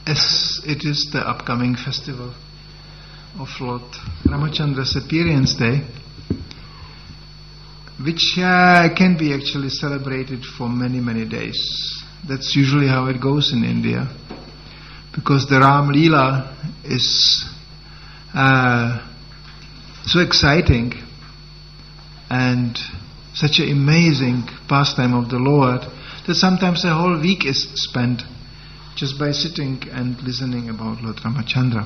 as it is the upcoming festival of Lord Ramachandra's appearance day, which can be actually celebrated for many, many days. That's usually how it goes in India, because the Ram Leela is so exciting and such an amazing pastime of the Lord that sometimes a whole week is spent just by sitting and listening about Lord Ramachandra.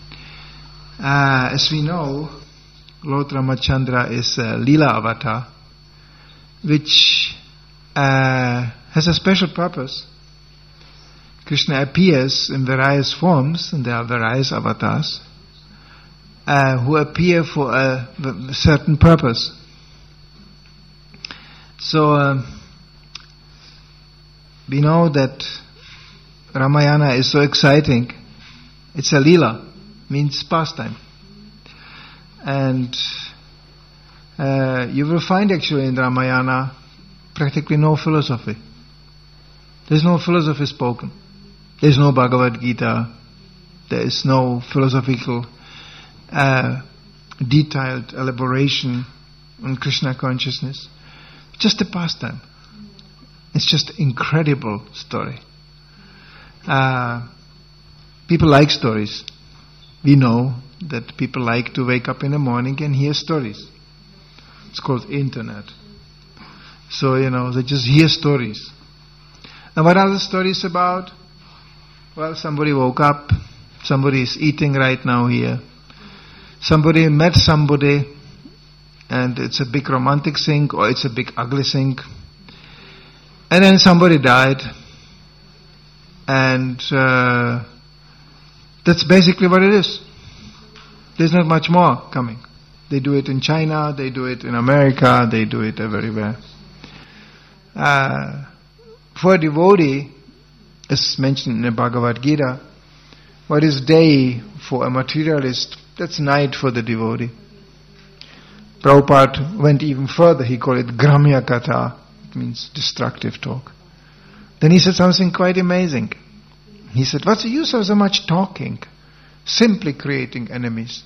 As we know, Lord Ramachandra is a Leela avatar, which has a special purpose. Krishna appears in various forms, and there are various avatars who appear for a certain purpose. So we know that Ramayana is so exciting. It's a Leela, means pastime. And you will find actually in Ramayana practically no philosophy. There's no philosophy spoken. There's no Bhagavad Gita. There is no philosophical detailed elaboration on Krishna consciousness. Just a pastime. It's just an incredible story. People like stories. We know that people like to wake up in the morning and hear stories. It's called internet. So, they just hear stories. And what are the stories about? Well, somebody woke up, somebody is eating right now here, somebody met somebody, and it's a big romantic thing, or it's a big ugly thing, and then somebody died, and that's basically what it is. There's not much more coming. They do it in China, they do it in America, they do it everywhere. For a devotee, as mentioned in the Bhagavad Gita, what is day for a materialist, that's night for the devotee. Prabhupada went even further, he called it Gramya Katha, it means destructive talk. Then he said something quite amazing. He said, what's the use of so much talking? Simply creating enemies.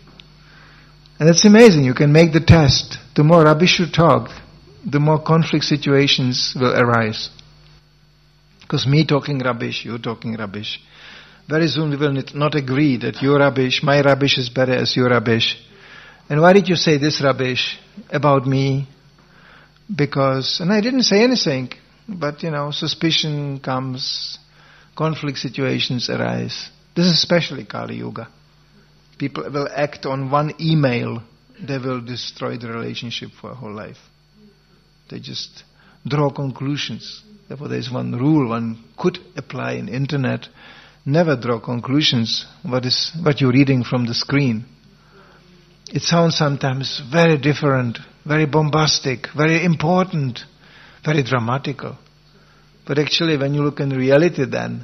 And that's amazing, you can make the test. The more rubbish you talk, the more conflict situations will arise. Because me talking rubbish, you talking rubbish. Very soon we will not agree that your rubbish, my rubbish is better as your rubbish. And why did you say this rubbish about me? Because, and I didn't say anything, but suspicion comes, conflict situations arise. This is especially Kali Yuga. People will act on one email, they will destroy the relationship for a whole life. They just draw conclusions. Therefore there is one rule one could apply in internet. Never draw conclusions what you're reading from the screen. It sounds sometimes very different, very bombastic, very important, very dramatical. But actually when you look in reality then,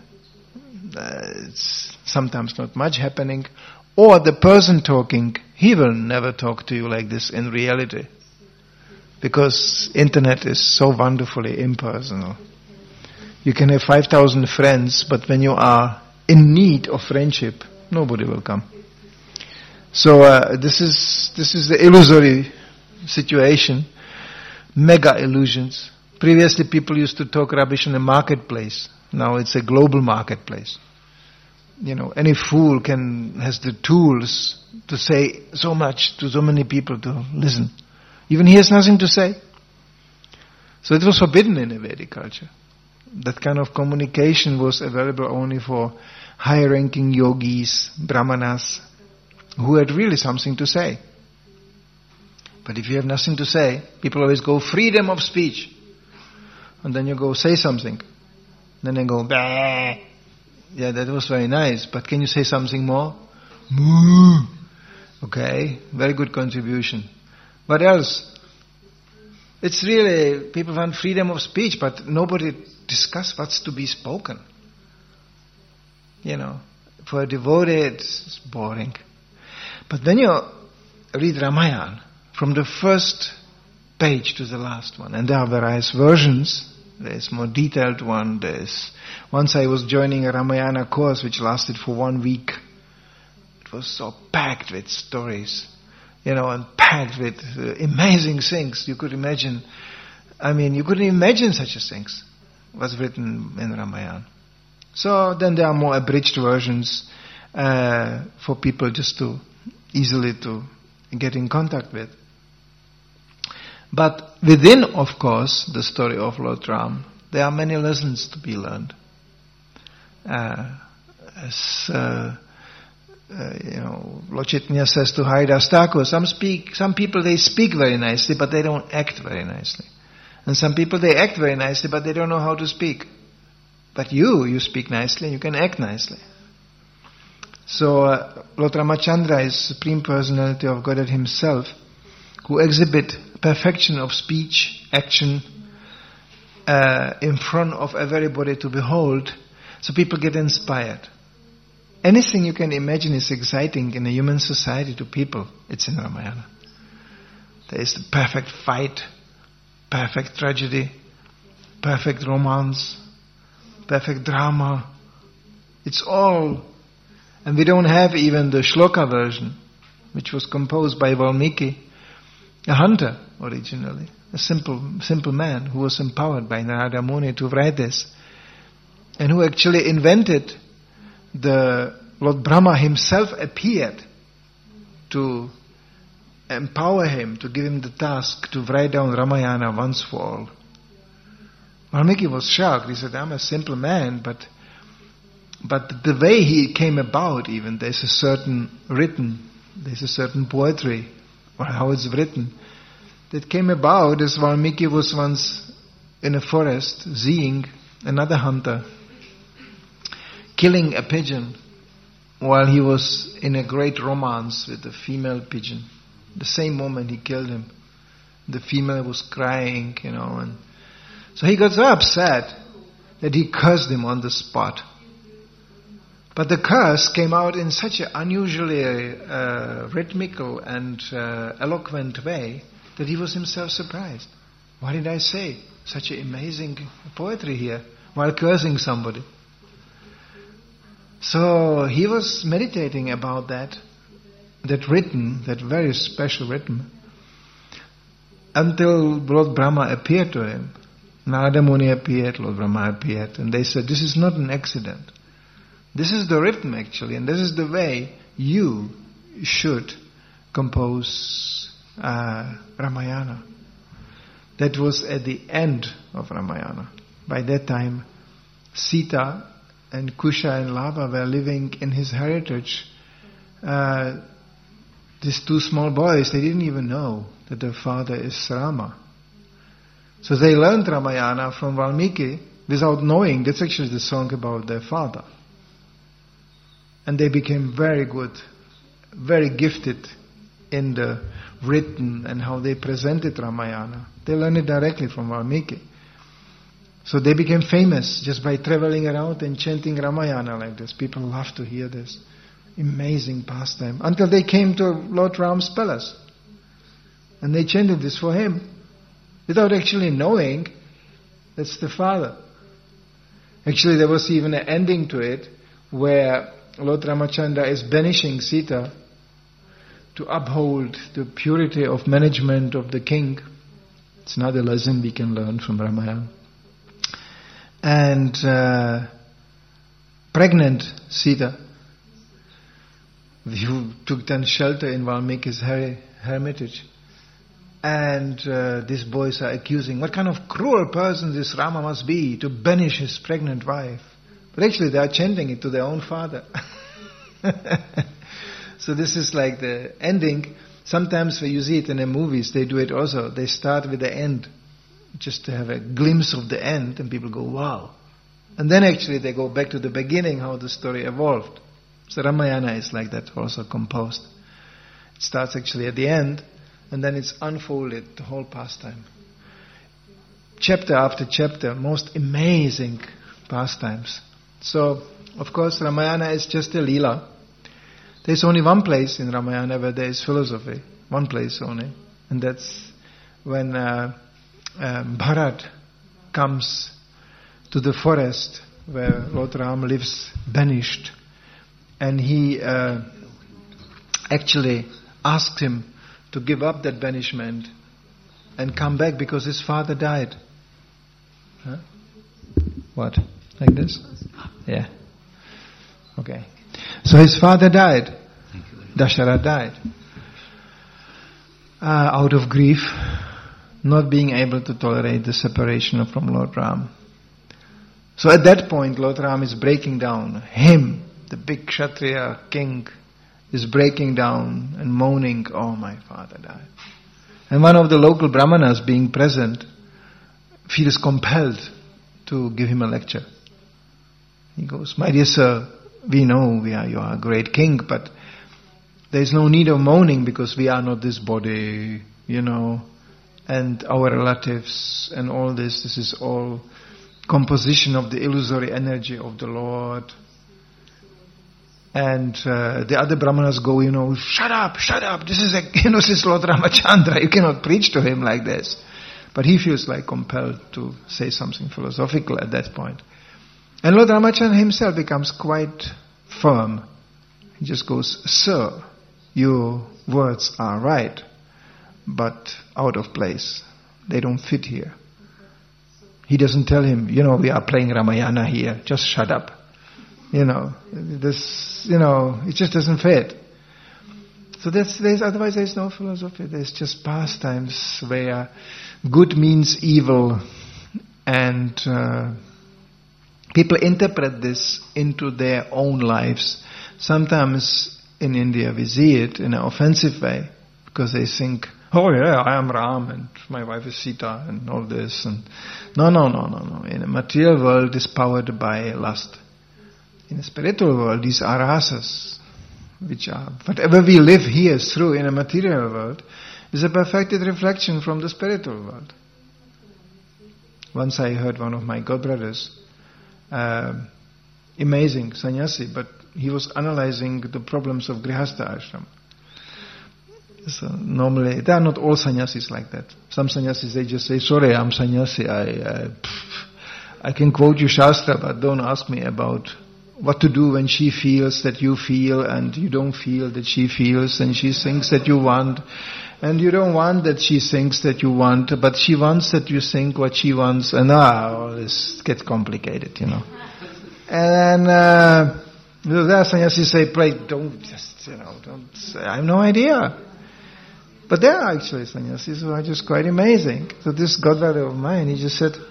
it's sometimes not much happening. Or the person talking, he will never talk to you like this in reality. Because internet is so wonderfully impersonal. You can have 5,000 friends, but when you are in need of friendship, nobody will come. So this is the illusory situation, mega illusions. Previously people used to talk rubbish in a marketplace. Now it's a global marketplace. Any fool has the tools to say so much to so many people to listen. Even he has nothing to say. So it was forbidden in the Vedic culture. That kind of communication was available only for high-ranking yogis, brahmanas, who had really something to say. But if you have nothing to say, people always go, freedom of speech. And then you go, say something. Then they go, bah. Yeah, that was very nice, but can you say something more? Moo. Okay, very good contribution. What else? It's really, people want freedom of speech, but nobody discuss what's to be spoken. For a devotee it's boring. But when you read Ramayana, from the first page to the last one, and there are various versions, There's more detailed one. Once I was joining a Ramayana course which lasted for 1 week. It was so packed with stories, and packed with amazing things. You could imagine. You couldn't imagine such things was written in Ramayana. So then there are more abridged versions for people just to easily to get in contact with. But within, of course, the story of Lord Ram, there are many lessons to be learned. Lord Chaitanya says to Haridas Thakur, some people they speak very nicely, but they don't act very nicely. And some people they act very nicely, but they don't know how to speak. But you speak nicely, and you can act nicely. So Lord Ramachandra is Supreme Personality of Godhead Himself, who exhibit perfection of speech, action, in front of everybody to behold, so people get inspired. Anything you can imagine is exciting in a human society to people, it's in Ramayana. There is the perfect fight, perfect tragedy, perfect romance, perfect drama. It's all. And we don't have even the shloka version, which was composed by Valmiki, a hunter originally, a simple man who was empowered by Narada Muni to write this, and who actually invented the Lord Brahma himself appeared to empower him, to give him the task to write down Ramayana once for all. Valmiki was shocked. He said, I'm a simple man, but the way he came about even, there's a certain poetry, or how it's written, that came about as Valmiki was once in a forest seeing another hunter killing a pigeon while he was in a great romance with a female pigeon. The same moment he killed him, the female was crying, and so he got so upset that he cursed him on the spot. But the curse came out in such an unusually rhythmical and eloquent way that he was himself surprised. What did I say? Such an amazing poetry here, while cursing somebody. So he was meditating about that rhythm, that very special rhythm, until Lord Brahma appeared to him. Narada Muni appeared, Lord Brahma appeared, and they said, this is not an accident. This is the rhythm actually, and this is the way you should compose Ramayana. That was at the end of Ramayana. By that time, Sita and Kusha and Lava were living in his heritage. These two small boys, they didn't even know that their father is Rama. So they learned Ramayana from Valmiki without knowing that's actually the song about their father. And they became very good, very gifted in the written and how they presented Ramayana. They learned it directly from Valmiki. So they became famous just by traveling around and chanting Ramayana like this. People love to hear this. Amazing pastime. Until they came to Lord Ram's palace. And they chanted this for him. Without actually knowing that's the father. Actually there was even an ending to it where Lord Ramachandra is banishing Sita to uphold the purity of management of the king. It's another lesson we can learn from Ramayana. And pregnant Sita, who took then shelter in Valmiki's hermitage. And these boys are accusing, what kind of cruel person this Rama must be to banish his pregnant wife. But actually they are chanting it to their own father. So this is like the ending. Sometimes when you see it in the movies, they do it also. They start with the end, just to have a glimpse of the end, and people go, wow. And then actually they go back to the beginning, how the story evolved. So Ramayana is like that, also composed. It starts actually at the end, and then it's unfolded, the whole pastime. Chapter after chapter, most amazing pastimes. So, of course, Ramayana is just a Leela. There's only one place in Ramayana where there is philosophy. One place only. And that's when Bharat comes to the forest where Lord Ram lives banished, and he actually asked him to give up that banishment and come back because his father died. Huh? What? Like this? Yeah. Okay. So his father died. Dasharatha died. Out of grief, not being able to tolerate the separation from Lord Ram. So at that point, Lord Ram is breaking down. Him, the big Kshatriya king, is breaking down and moaning, "Oh, my father died." And one of the local brahmanas, being present, feels compelled to give him a lecture. He goes, "My dear sir, we know you are a great king, but there is no need of moaning because we are not this body, and our relatives and all this is all composition of the illusory energy of the Lord." And the other brahmanas go, shut up, this is this is Lord Ramachandra, you cannot preach to him like this. But he feels like compelled to say something philosophical at that point. And Lord Ramachandra himself becomes quite firm. He just goes, "Sir, your words are right, but out of place. They don't fit here." He doesn't tell him, we are playing Ramayana here, just shut up. It just doesn't fit. So otherwise there's no philosophy. There's just pastimes where good means evil, and people interpret this into their own lives. Sometimes in India we see it in an offensive way, because they think, "Oh yeah, I am Ram and my wife is Sita and all this." And no. In the material world, is powered by lust. In the spiritual world, these are rasas, which are whatever we live here through in a material world is a perfected reflection from the spiritual world. Once I heard one of my godbrothers, amazing sannyasi, but he was analyzing the problems of Grihastha ashram. So normally, they are not all sannyasis like that. Some sannyasis, they just say, "Sorry, I'm sannyasi, I can quote you Shastra, but don't ask me about what to do when she feels that you feel and you don't feel that she feels, and she thinks that you want and you don't want that she thinks that you want, but she wants that you think what she wants," and all this gets complicated, And there sannyasis say, "Please don't just, don't say, I have no idea." But there are actually sannyasis who are just quite amazing. So this godbrother of mine, he just said,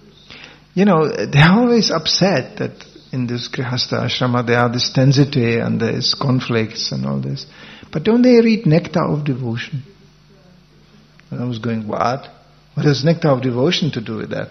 they're always upset that in this Grihastha ashrama there are this tensity and there is conflicts and all this. But don't they read Nectar of Devotion? And I was going, "What? What has Nectar of Devotion to do with that?"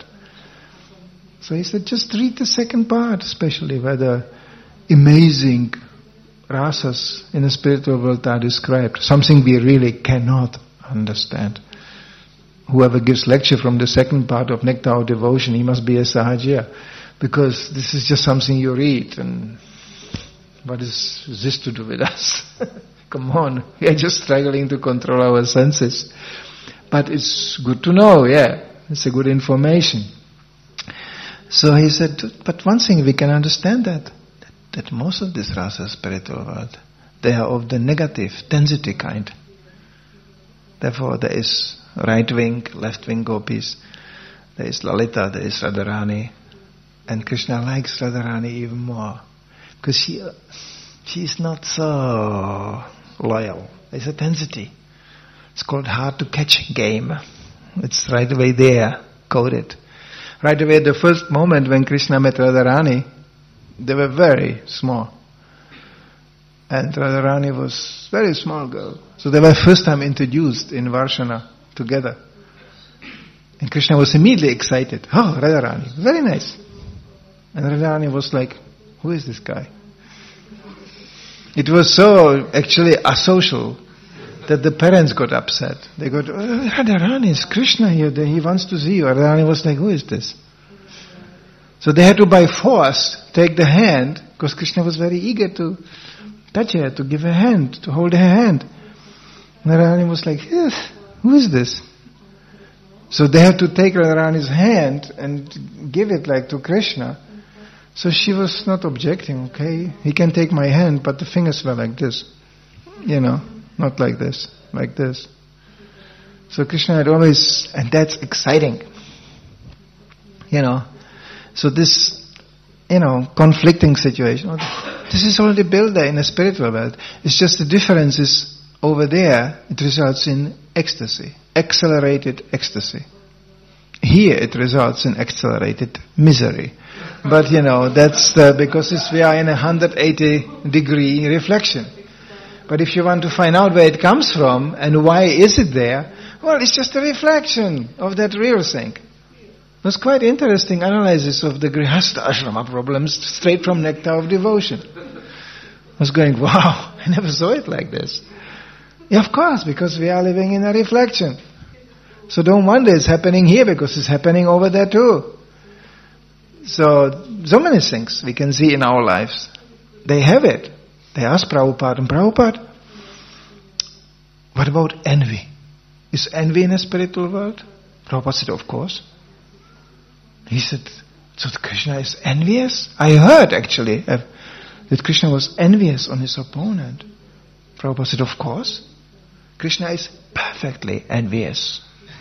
So he said, "Just read the second part, especially where the amazing rasas in the spiritual world are described. Something we really cannot understand. Whoever gives lecture from the second part of Nectar of Devotion, he must be a sahajiya, because this is just something you read, and what is this to do with us? Come on, we are just struggling to control our senses. But it's good to know, it's a good information." So he said, "But one thing we can understand that most of this rasa spiritual world, they are of the negative, density kind. Therefore there is right wing, left wing gopis, there is Lalita, there is Radharani, and Krishna likes Radharani even more, because she is not so loyal. There's a density. It's called hard to catch game. It's right away there, coded. Right away, the first moment when Krishna met Radharani, they were very small. And Radharani was a very small girl. So they were first time introduced in Varshana together. And Krishna was immediately excited. "Oh, Radharani, very nice." And Radharani was like, "Who is this guy?" It was so actually asocial that the parents got upset. They got, "Radharani, is Krishna here, he wants to see you." Radharani was like, "Who is this?" So they had to by force take the hand, because Krishna was very eager to touch her, to give her hand, to hold her hand. And Radharani was like, "Yes, who is this?" So they have to take Radharani's hand and give it like to Krishna. So she was not objecting, okay, he can take my hand, but the fingers were like this. Not like this, like this. So Krishna had always, and that's exciting. So this, conflicting situation, this is already built there in a spiritual world. It's just the difference is over there, it results in ecstasy, accelerated ecstasy. Here it results in accelerated misery. But that's because we are in a 180 degree reflection. But if you want to find out where it comes from and why is it there, well, it's just a reflection of that real thing. It was quite interesting analysis of the Grihastha Ashrama problems straight from Nectar of Devotion. I was going, wow, I never saw it like this. Yeah, of course, because we are living in a reflection. So don't wonder it's happening here because it's happening over there too. So many things we can see in our lives. They have it. They asked Prabhupada, and Prabhupada, what about envy? Is envy in a spiritual world? Prabhupada said, of course. He said, so Krishna is envious? I heard actually that Krishna was envious on his opponent. Prabhupada said, of course. Krishna is perfectly envious.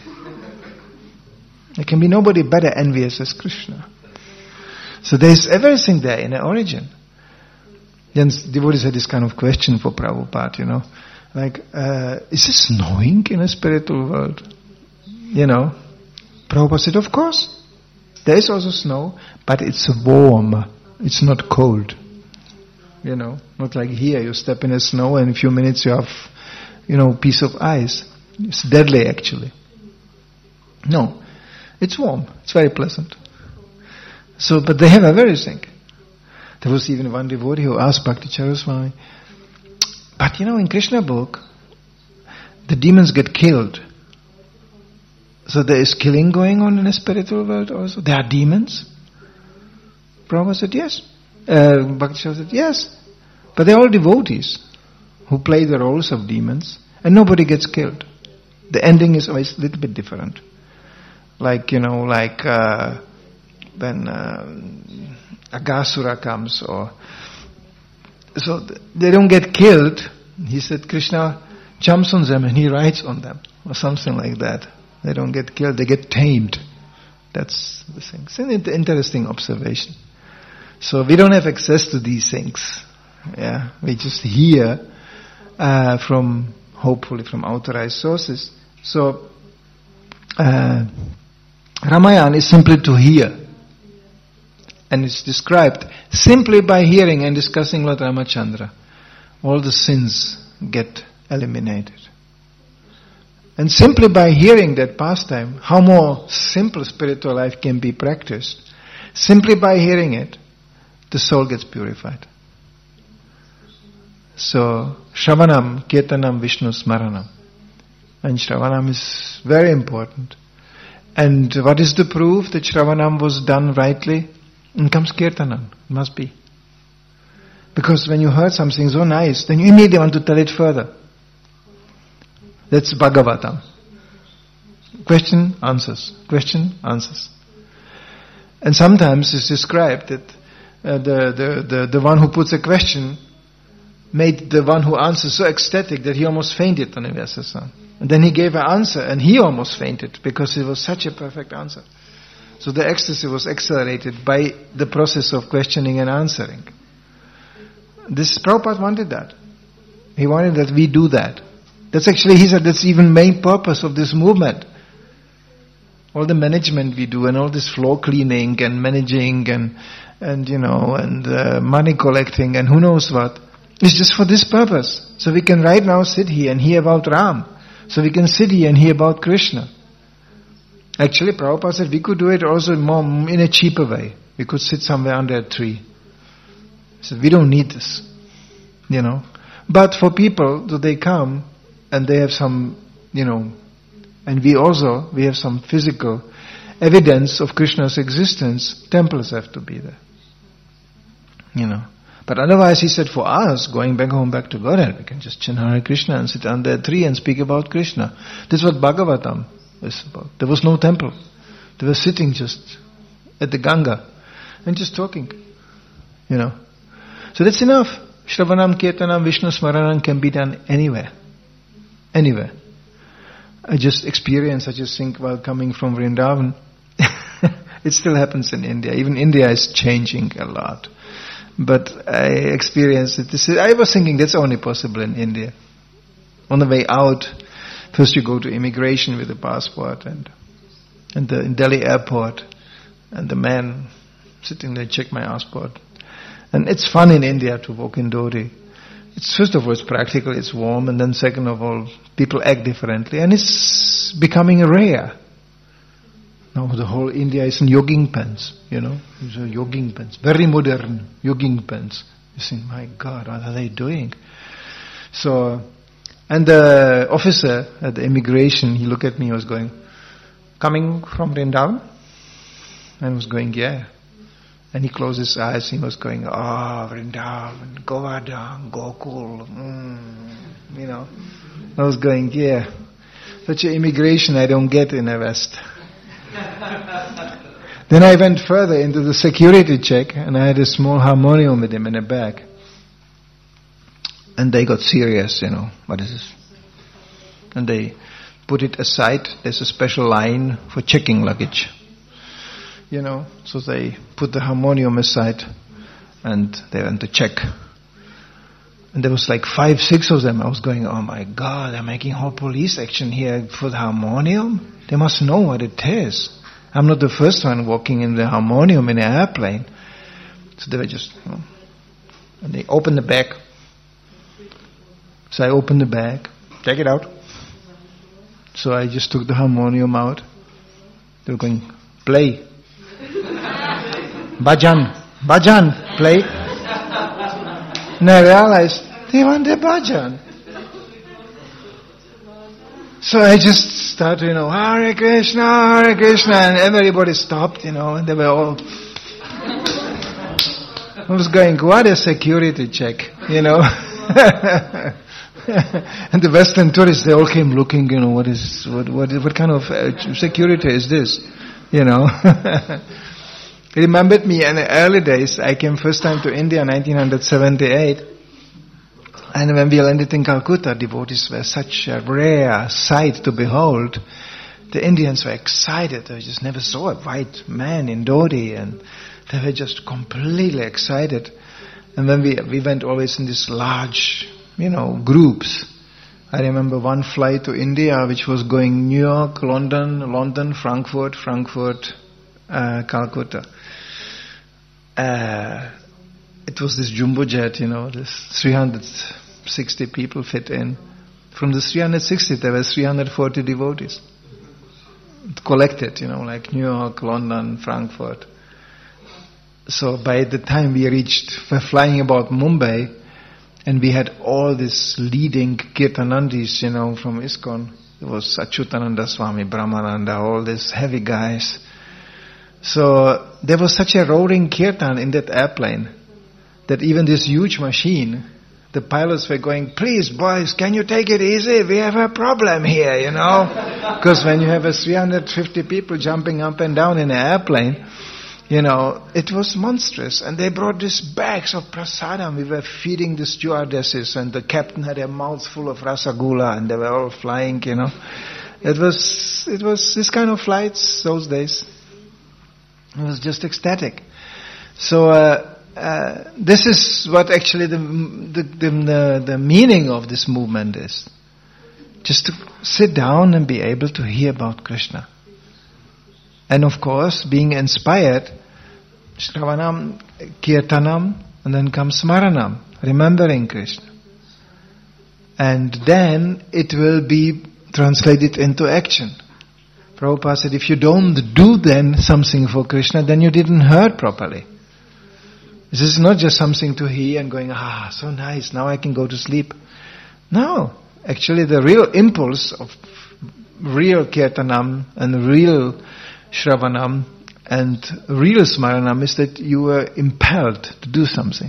There can be nobody better envious as Krishna. So there's everything there in the origin. Then devotees had this kind of question for Prabhupada, like, is it snowing in a spiritual world? Prabhupada said, of course. There is also snow, but it's warm. It's not cold. Not like here, you step in the snow and in a few minutes you have, piece of ice. It's deadly actually. No, it's warm. It's very pleasant. So, but they have everything. There was even one devotee who asked Bhakti Charaswami, but in Krishna book, the demons get killed. So there is killing going on in the spiritual world also? There are demons? Prabhupada said yes. Bhakti Charaswami said yes. But they're all devotees who play the roles of demons and nobody gets killed. The ending is always a little bit different. Like, when Agasura comes, so they don't get killed. He said Krishna jumps on them and he rides on them, or something like that. They don't get killed, they get tamed. That's the thing. It's an interesting observation. So we don't have access to these things. Yeah, we just hear hopefully from authorized sources. So Ramayana is simply to hear. And it's described simply by hearing and discussing Lord Ramachandra. All the sins get eliminated. And simply by hearing that pastime, how more simple spiritual life can be practiced. Simply by hearing it, the soul gets purified. So, Shravanam, Kirtanam, Vishnu Smaranam. And Shravanam is very important. And what is the proof that Shravanam was done rightly? And comes Kirtanam. It must be. Because when you heard something so nice, then you immediately want to tell it further. That's Bhagavatam. Question, answers. Question, answers. And sometimes it's described that the one who puts a question made the one who answers so ecstatic that he almost fainted on the Vyasa. And then he gave an answer and he almost fainted because it was such a perfect answer. So the ecstasy was accelerated by the process of questioning and answering. This Prabhupada wanted that. He wanted that we do that. That's actually, he said, that's even main purpose of this movement. All the management we do and all this floor cleaning and managing and money collecting and who knows what. It's just for this purpose. So we can right now sit here and hear about Ram. So we can sit here and hear about Krishna. Actually, Prabhupada said we could do it also more in a cheaper way. We could sit somewhere under a tree. He said, we don't need this. But for people, so they come and they have some, and we have some physical evidence of Krishna's existence, temples have to be there. But otherwise, he said, for us, going back home, back to Godhead, we can just chant Hare Krishna and sit under a tree and speak about Krishna. This is what Bhagavatam is about. There was no temple. They were sitting just at the Ganga and just talking, So that's enough. Shravanam, Kirtanam, Vishnu Smaranam can be done anywhere. Anywhere. I just experienced such a thing while coming from Vrindavan. It still happens in India. Even India is changing a lot. But I experienced it. I was thinking that's only possible in India. On the way out, first you go to immigration with a passport and in Delhi airport, and the man sitting there check my passport. And it's fun in India to walk in dhoti. It's first of all, it's practical, it's warm, and then second of all, people act differently, and it's becoming rare. Now the whole India is in jogging pants, These are jogging pants, very modern jogging pants. You think, my God, what are they doing? So, and the officer at the immigration, he looked at me, he was going, coming from Vrindavan? And I was going, yeah. And he closed his eyes, he was going, Vrindavan, Govardhan, Gokul, I was going, yeah. Such an immigration I don't get in the West. Then I went further into the security check, and I had a small harmonium with him in a bag. And they got serious, what is this? And they put it aside. There's a special line for checking luggage. So they put the harmonium aside and they went to check. And there was like 5, 6 of them. I was going, oh my God, they're making whole police action here for the harmonium? They must know what it is. I'm not the first one walking in the harmonium in an airplane. So they were just, and they opened the bag. So I opened the bag, take it out. So I just took the harmonium out. They were going, play. Bhajan, play. And I realized, they want a bhajan. So I just started, Hare Krishna, and everybody stopped, and they were all... I was going, what a security check, And the Western tourists, they all came looking, what kind of security is this, It remembered me in the early days. I came first time to India in 1978. And when we landed in Calcutta, devotees were such a rare sight to behold. The Indians were excited. They just never saw a white man in dhoti, and they were just completely excited. And when we went always in these large, groups. I remember one flight to India which was going New York, London, Frankfurt, Calcutta. It was this jumbo jet, this 360 people fit in. From the 360, there were 340 devotees. Collected, like New York, London, Frankfurt. So by the time we're flying about Mumbai, and we had all these leading Kirtanandis, from ISKCON. There was Achyutananda Swami, Brahmananda, all these heavy guys. So there was such a roaring kirtan in that airplane that even this huge machine, the pilots were going, please boys, can you take it easy? We have a problem here, Because when you have 350 people jumping up and down in an airplane, it was monstrous. And they brought these bags of prasadam. We were feeding the stewardesses, and the captain had a mouth full of rasagula, and they were all flying, It was this kind of flights those days. It was just ecstatic. So this is what actually the meaning of this movement is. Just to sit down and be able to hear about Krishna. And of course, being inspired, Shravanam, Kirtanam, and then comes Smaranam, remembering Krishna. And then it will be translated into action. Prabhupada said, if you don't do then something for Krishna, then you didn't hear properly. This is not just something to hear and going, so nice, now I can go to sleep. No, actually the real impulse of real Kirtanam and real Shravanam and real Smaranam is that you were impelled to do something.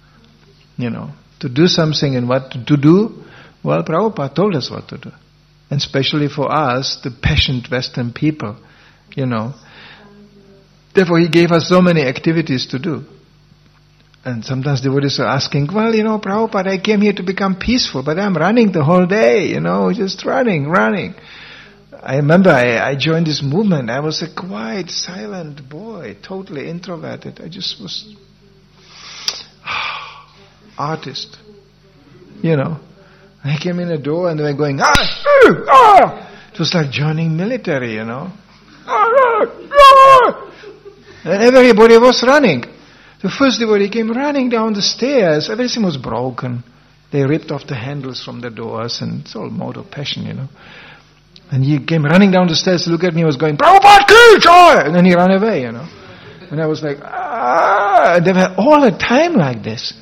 To do something, and what to do? Well, Prabhupada told us what to do. And especially for us, the patient Western people, Therefore, he gave us so many activities to do. And sometimes devotees are asking, well, Prabhupada, I came here to become peaceful, but I'm running the whole day, just running. I remember I joined this movement. I was a quiet, silent boy, totally introverted. I just was artist, I came in the door and they were going, It was like joining military, And everybody was running. The first devotee came running down the stairs. Everything was broken. They ripped off the handles from the doors, and it's all mode of passion, And he came running down the stairs to look at me, was going, Prabhupada, kill joy! And then he ran away, And I was like, They were all the time like this.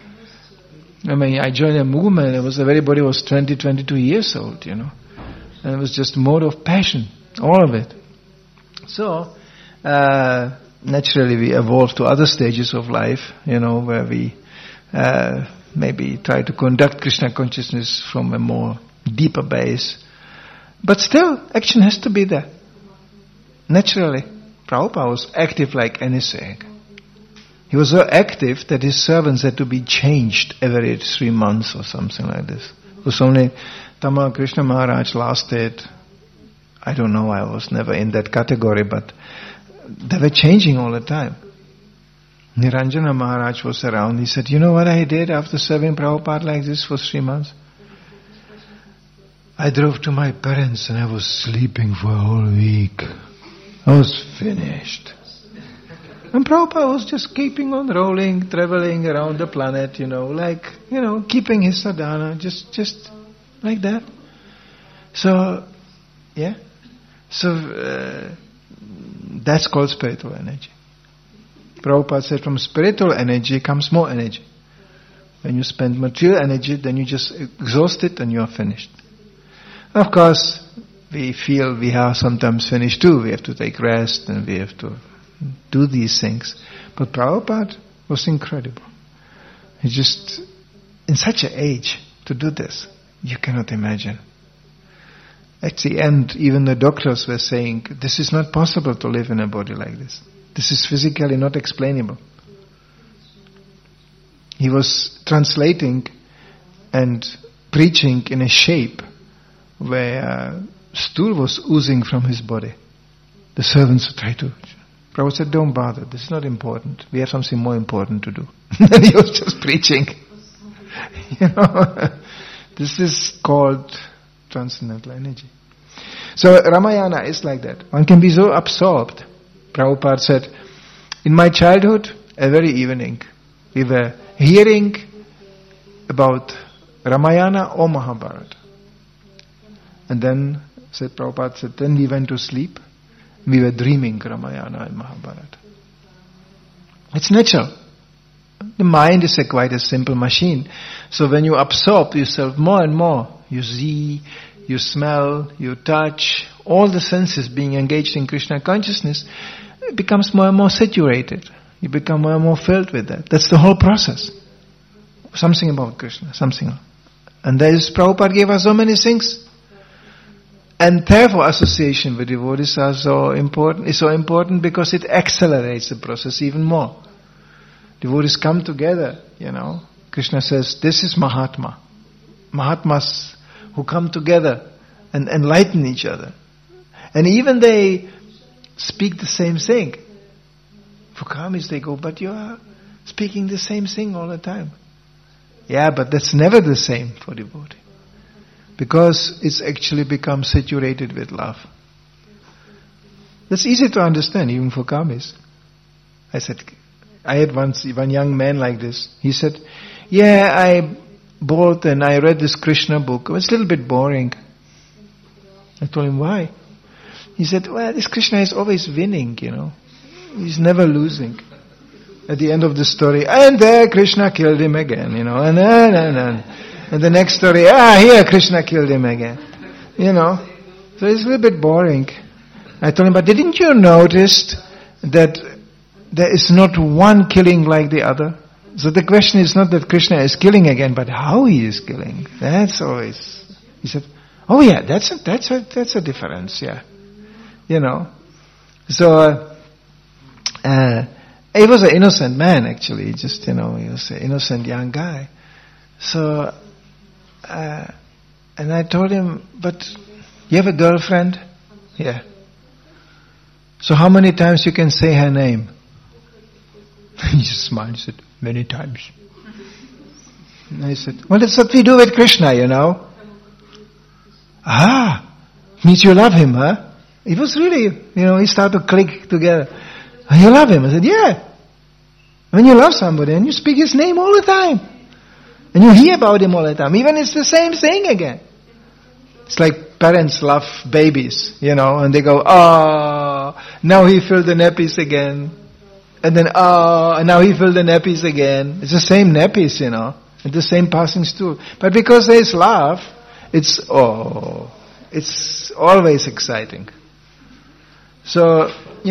I joined a movement, everybody was 20, 22 years old, And it was just mode of passion, all of it. So, naturally we evolved to other stages of life, where we maybe try to conduct Krishna consciousness from a more deeper base. But still, action has to be there. Naturally, Prabhupada was active like anything. He was so active that his servants had to be changed every 3 months or something like this. It was only Tamal Krishna Maharaj lasted, I don't know, I was never in that category, but they were changing all the time. Niranjana Maharaj was around. He said, you know what I did after serving Prabhupada like this for 3 months? I drove to my parents and I was sleeping for a whole week. I was finished. And Prabhupada was just keeping on rolling, traveling around the planet, keeping his sadhana, just like that. So, yeah. So, that's called spiritual energy. Prabhupada said from spiritual energy comes more energy. When you spend material energy, then you just exhaust it and you are finished. Of course, we feel we are sometimes finished too. We have to take rest and we have to do these things. But Prabhupada was incredible. He just, in such an age, to do this, you cannot imagine. At the end, even the doctors were saying, this is not possible to live in a body like this. This is physically not explainable. He was translating and preaching in a shape where stool was oozing from his body. The servants tried to... Prabhupada said, don't bother, this is not important. We have something more important to do. And he was just preaching. This is called transcendental energy. So Ramayana is like that. One can be so absorbed. Prabhupada said, in my childhood, every evening, we were hearing about Ramayana or Mahabharata. And then, Prabhupada said, then we went to sleep. We were dreaming Ramayana and Mahabharata. It's natural. The mind is quite a simple machine. So when you absorb yourself more and more, you see, you smell, you touch, all the senses being engaged in Krishna consciousness, it becomes more and more saturated. You become more and more filled with that. That's the whole process. Something about Krishna, something. And there is, Prabhupada gave us so many things. And therefore association with devotees is so important because it accelerates the process even more. Devotees come together, Krishna says, this is Mahatma. Mahatmas who come together and enlighten each other. And even they speak the same thing. For karmis they go, but you are speaking the same thing all the time. Yeah, but that's never the same for devotee. Because it's actually become saturated with love. That's easy to understand, even for karmis. I had once one young man like this. He said, yeah, I bought and I read this Krishna book. It was a little bit boring. I told him, why? He said, well, this Krishna is always winning, He's never losing. At the end of the story, and there Krishna killed him again, and the next story, here Krishna killed him again. So it's a little bit boring. I told him, but didn't you notice that there is not one killing like the other? So the question is not that Krishna is killing again, but how he is killing. That's always... He said, Oh yeah, that's a difference, yeah. You know. So, he was an innocent man actually, just, he was an innocent young guy. So, and I told him, but you have a girlfriend? Yeah. So how many times you can say her name? He just smiled and said, many times. And I said, well, that's what we do with Krishna, means you love him, huh? It was really, he started to click together. You love him? I said, yeah. When you love somebody and you speak his name all the time. And you hear about him all the time. Even it's the same thing again. It's like parents love babies, and they go, now he filled the nappies again. And then, and now he filled the nappies again. It's the same nappies, and the same passing stool. But because there's love, it's always exciting. So,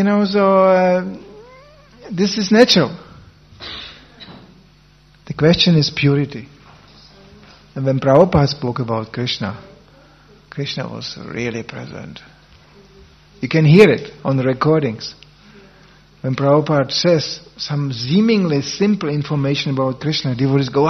this is natural. The question is purity. And when Prabhupada spoke about Krishna, Krishna was really present. You can hear it on the recordings. When Prabhupada says some seemingly simple information about Krishna, devotees go,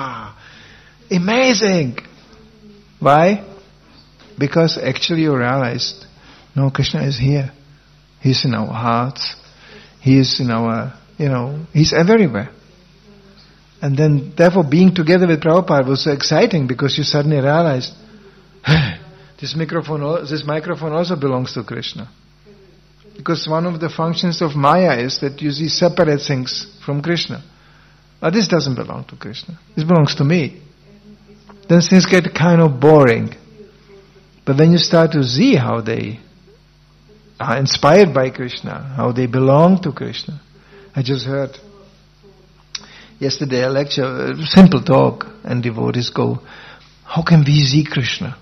amazing! Why? Because actually you realized, no, Krishna is here. He's in our hearts. He is in our, He's everywhere. And then, therefore, being together with Prabhupada was so exciting because you suddenly realized, this microphone also belongs to Krishna. Because one of the functions of Maya is that you see separate things from Krishna. This doesn't belong to Krishna. This belongs to me. Then things get kind of boring. But when you start to see how they are inspired by Krishna, how they belong to Krishna. I just heard yesterday a lecture, a simple talk, and devotees go, how can we see Krishna?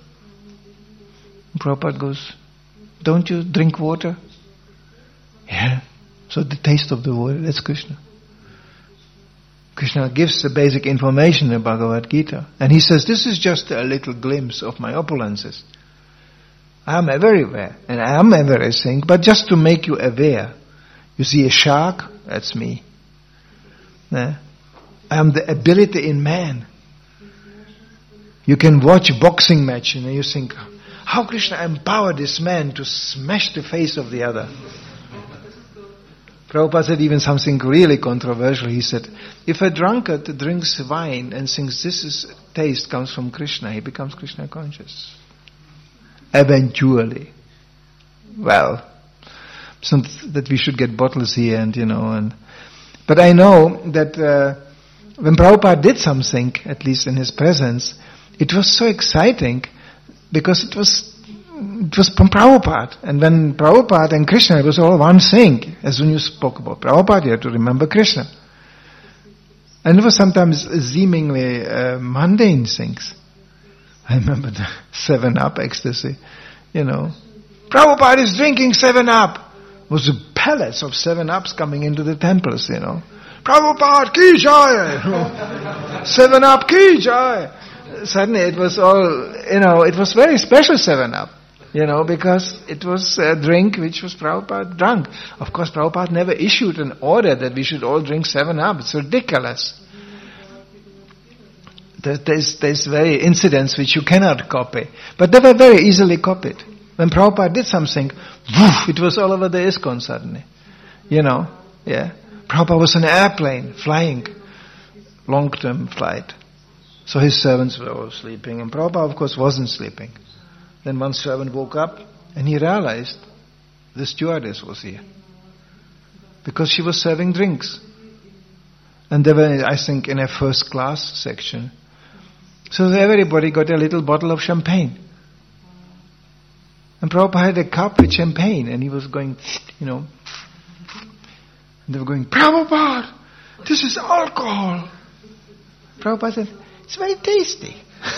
And Prabhupada goes, don't you drink water? Yeah. So the taste of the water, that's Krishna. Krishna gives the basic information in Bhagavad Gita. And he says, this is just a little glimpse of my opulences. I am everywhere, and I am everything, but just to make you aware. You see a shark? That's me. I am the ability in man. You can watch a boxing match and you think, how Krishna empowered this man to smash the face of the other. Prabhupada said even something really controversial. He said, if a drunkard drinks wine and thinks taste comes from Krishna, he becomes Krishna conscious. Eventually. Well, it's not that we should get bottles here but I know that when Prabhupada did something, at least in his presence, it was so exciting because it was from Prabhupada. And when Prabhupada and Krishna, it was all one thing. As when you spoke about Prabhupada, you had to remember Krishna. And it was sometimes seemingly mundane things. I remember the 7-Up ecstasy, Prabhupada is drinking 7-Up. It was a palace of 7-Ups coming into the temples, Prabhupada, ki jai! 7-Up, ki jai! Suddenly it was all, it was very special 7-Up, because it was a drink which was Prabhupada drunk. Of course, Prabhupada never issued an order that we should all drink 7-Up. It's ridiculous. There's very incidents which you cannot copy. But they were very easily copied. When Prabhupada did something, it was all over the ISKCON suddenly. Yeah. Prabhupada was on an airplane, flying, long-term flight. So his servants were all sleeping, and Prabhupada, of course, wasn't sleeping. Then one servant woke up, and he realized the stewardess was here. Because she was serving drinks. And they were, I think, in a first class section. So everybody got a little bottle of champagne. And Prabhupada had a cup with champagne, and he was going, and they were going, Prabhupada, this is alcohol. Prabhupada said, it's very tasty.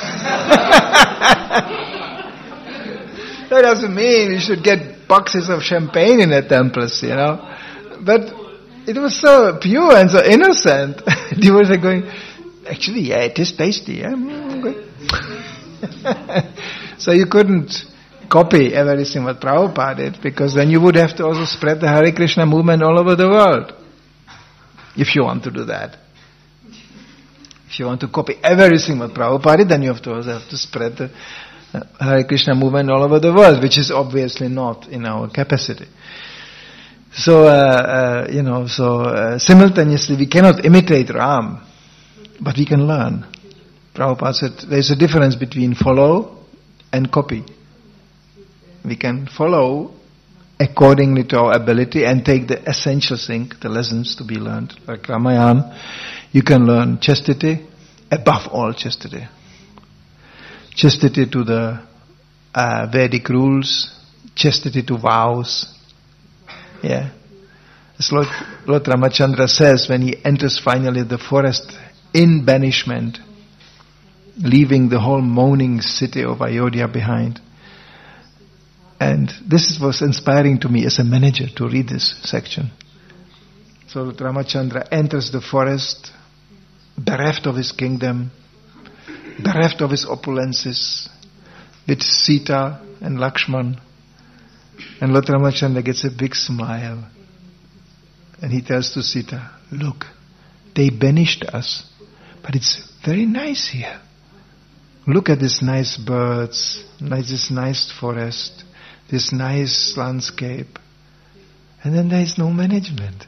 That doesn't mean you should get boxes of champagne in the temples, But it was so pure and so innocent. They were going, actually, yeah, it is tasty. Yeah? So you couldn't copy everything what Prabhupada did, because then you would have to also spread the Hare Krishna movement all over the world. If you want to do that. If you want to copy everything what Prabhupada did, then you also have to spread the Hare Krishna movement all over the world, which is obviously not in our capacity. So, simultaneously we cannot imitate Ram, but we can learn. Prabhupada said there's a difference between follow and copy. We can follow accordingly to our ability and take the essential thing, the lessons to be learned. Like Ramayana, you can learn chastity, above all chastity. Chastity to the Vedic rules, chastity to vows. Yeah. As Lord Ramachandra says when he enters finally the forest in banishment, leaving the whole moaning city of Ayodhya behind. And this was inspiring to me as a manager to read this section. So Lord Ramachandra enters the forest, bereft of his kingdom, bereft of his opulences, with Sita and Lakshman. And Lord Ramachandra gets a big smile. And he tells to Sita, look, they banished us, but it's very nice here. Look at these nice birds, this nice forest, this nice landscape. And then there is no management.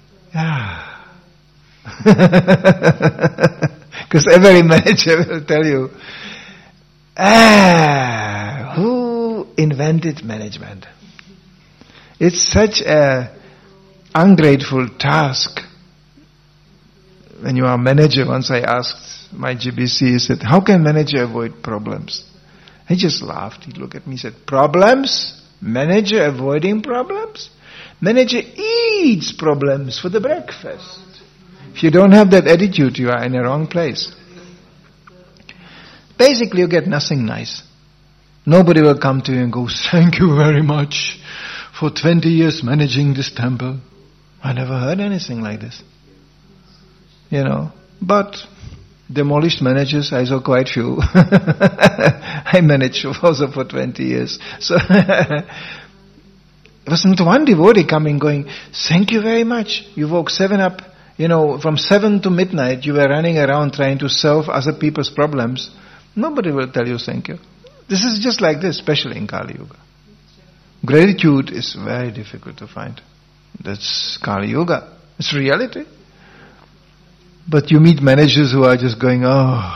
Because every manager will tell you, who invented management? It's such a ungrateful task. When you are a manager, once I asked my GBC, he said, how can manager avoid problems? He just laughed. He looked at me and said, problems? Manager avoiding problems? Manager eats problems for the breakfast. If you don't have that attitude, you are in a wrong place. Basically, you get nothing nice. Nobody will come to you and go, thank you very much for 20 years managing this temple. I never heard anything like this. But demolished managers, I saw quite few. I managed also for 20 years. So there wasn't one devotee coming going, thank you very much. You woke 7 up, from 7 to midnight you were running around trying to solve other people's problems. Nobody will tell you thank you. This is just like this, especially in Kali Yuga. Gratitude is very difficult to find. That's Kali Yuga. It's reality. But you meet managers who are just going,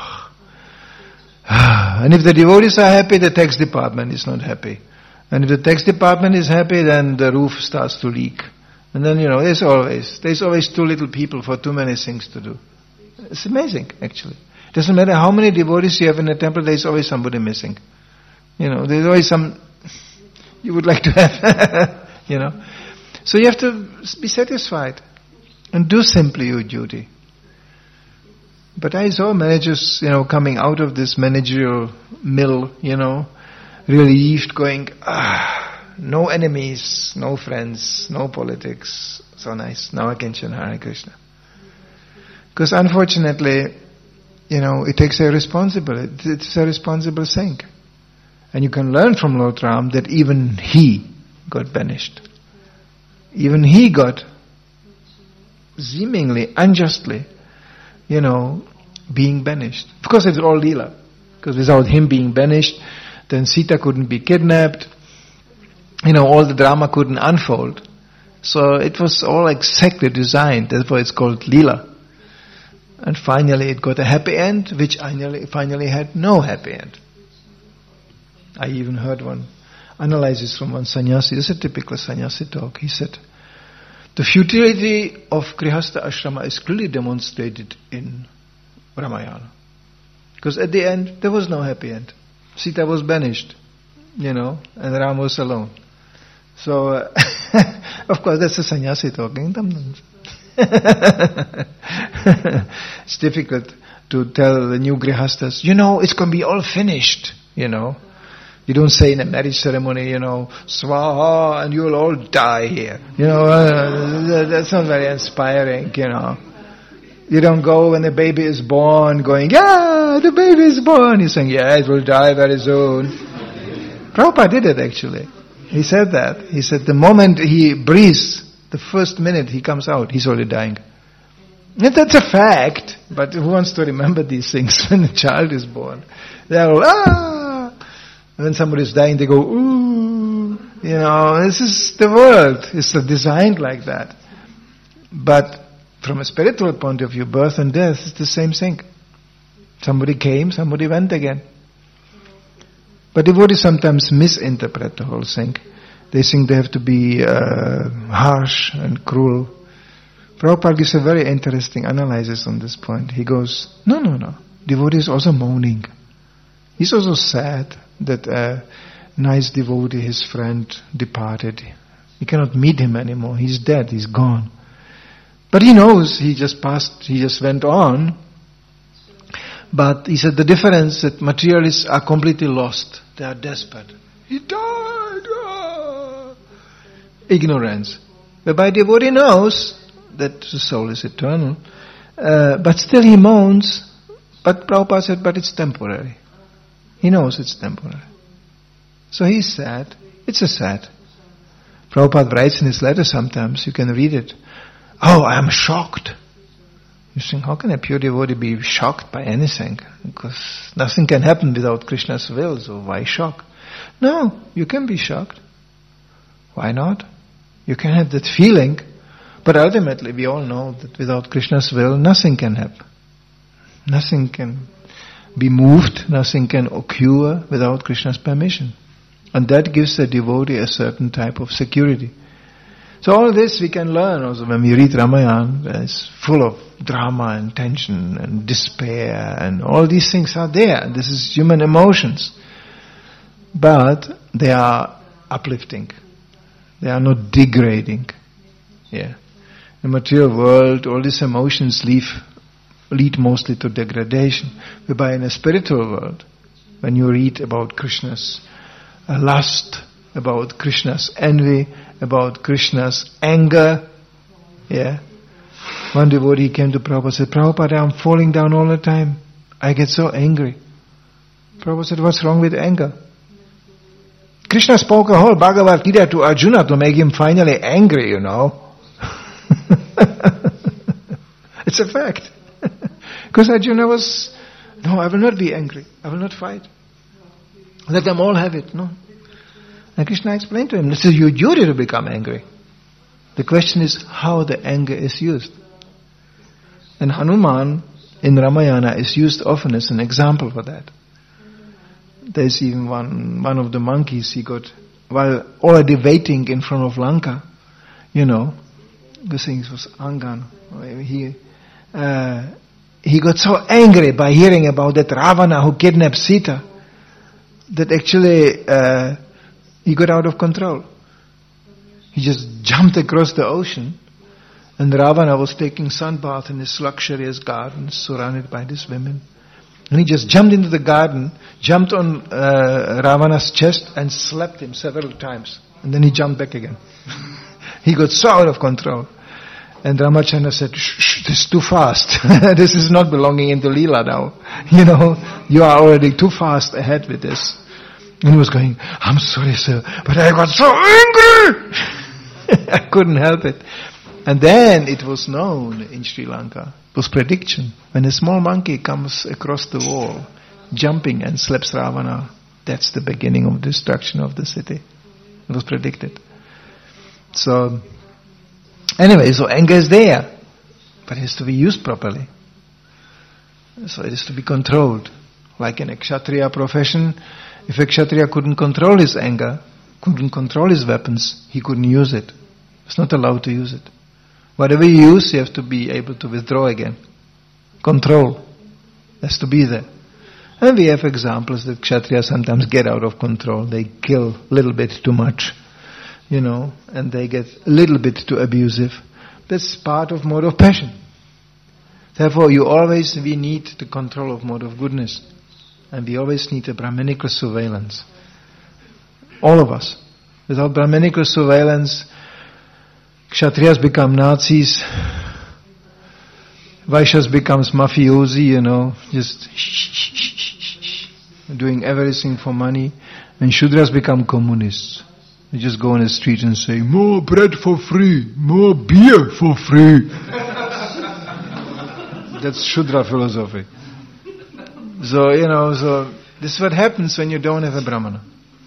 and if the devotees are happy, the tax department is not happy. And if the tax department is happy, then the roof starts to leak. And then, there's always too little people for too many things to do. It's amazing, actually. It doesn't matter how many devotees you have in a temple, there's always somebody missing. There's always some you would like to have, So you have to be satisfied and do simply your duty. But I saw managers, coming out of this managerial mill, relieved, going, no enemies, no friends, no politics. So nice. Now I can chant Hare Krishna. Because unfortunately, it takes a responsibility. It's a responsible thing. And you can learn from Lord Ram that even he got banished. Even he got seemingly unjustly, being banished. Of course it's all Leela. Because without him being banished, then Sita couldn't be kidnapped. All the drama couldn't unfold. So it was all exactly designed. That's why it's called Leela. And finally it got a happy end, which finally had no happy end. I even heard one analysis from one sannyasi. This is a typical sannyasi talk. He said, the futility of Grihastha ashrama is clearly demonstrated in Ramayana. Because at the end, there was no happy end. Sita was banished, and Ram was alone. So, of course, that's a sannyasi talking. It's difficult to tell the new Grihasthas, it's going to be all finished, You don't say in a marriage ceremony, Swaha, and you'll all die here. That's not very inspiring, You don't go when the baby is born going, the baby is born. You're saying, it will die very soon. Prabhupada did it actually. He said that. He said the moment he breathes, the first minute he comes out, he's already dying. And that's a fact, but who wants to remember these things when a child is born? They're all, ah! And when somebody is dying, they go, ooh! This is the world. It's designed like that. But from a spiritual point of view, birth and death is the same thing. Somebody came, somebody went again. But devotees sometimes misinterpret the whole thing. They think they have to be harsh and cruel. Prabhupada gives a very interesting analysis on this point. He goes, no. Devotee is also mourning. He's also sad that a nice devotee, his friend, departed. He cannot meet him anymore. He's dead, he's gone. But he knows he just passed, he just went on. But he said the difference that materialists are completely lost. They are desperate. He died. Ignorance. Whereby devotee knows that the soul is eternal. But still he moans. But Prabhupada said, but it's temporary. He knows it's temporary. So he's sad. It's a sad. Prabhupada writes in his letter sometimes, you can read it. Oh, I am shocked. You think, how can a pure devotee be shocked by anything? Because nothing can happen without Krishna's will, so why shock? No, you can be shocked. Why not? You can have that feeling, but ultimately we all know that without Krishna's will, nothing can happen. Nothing can be moved, nothing can occur without Krishna's permission. And that gives the devotee a certain type of security. So all this we can learn also when we read Ramayana. It's full of drama and tension and despair and all these things are there. This is human emotions. But they are uplifting. They are not degrading. Yeah. In the material world, all these emotions lead mostly to degradation. Whereby in a spiritual world, when you read about Krishna's lust, about Krishna's envy, about Krishna's anger. Yeah. One devotee came to Prabhupada and said, Prabhupada, I'm falling down all the time. I get so angry. Prabhupada said, what's wrong with anger? Krishna spoke a whole Bhagavad Gita to Arjuna to make him finally angry, It's a fact. Because Arjuna was, no, I will not be angry. I will not fight. Let them all have it, no? And Krishna explained to him, this is your duty to become angry. The question is how the anger is used. And Hanuman in Ramayana is used often as an example for that. There's even one of the monkeys he got, while already waiting in front of Lanka, the thing was Angan. He got so angry by hearing about that Ravana who kidnapped Sita, that actually he got out of control. He just jumped across the ocean, and Ravana was taking sun bath in his luxurious garden surrounded by these women. And he just jumped into the garden, jumped on Ravana's chest and slapped him several times. And then he jumped back again. He got so out of control. And Ramachandra said, shh, this is too fast. This is not belonging into Leela now. You are already too fast ahead with this. And he was going, I'm sorry, sir, but I got so angry. I couldn't help it. And then it was known in Sri Lanka, it was prediction. When a small monkey comes across the wall, jumping and slaps Ravana, that's the beginning of destruction of the city. It was predicted. So, anyway, so anger is there, but it has to be used properly. So it is to be controlled. Like in a Kshatriya profession, if a Kshatriya couldn't control his anger, couldn't control his weapons, he couldn't use it. He's not allowed to use it. Whatever you use, you have to be able to withdraw again. Control has to be there. And we have examples that Kshatriyas sometimes get out of control. They kill a little bit too much, and they get a little bit too abusive. That's part of mode of passion. Therefore, we need the control of mode of goodness. And we always need a Brahminical surveillance. All of us. Without Brahminical surveillance, Kshatriyas become Nazis, Vaishyas becomes mafiosi, just doing everything for money, And Shudras become communists. They just go on the street and say, more bread for free, more beer for free. That's Shudra philosophy. So, so this is what happens when you don't have a Brahmana.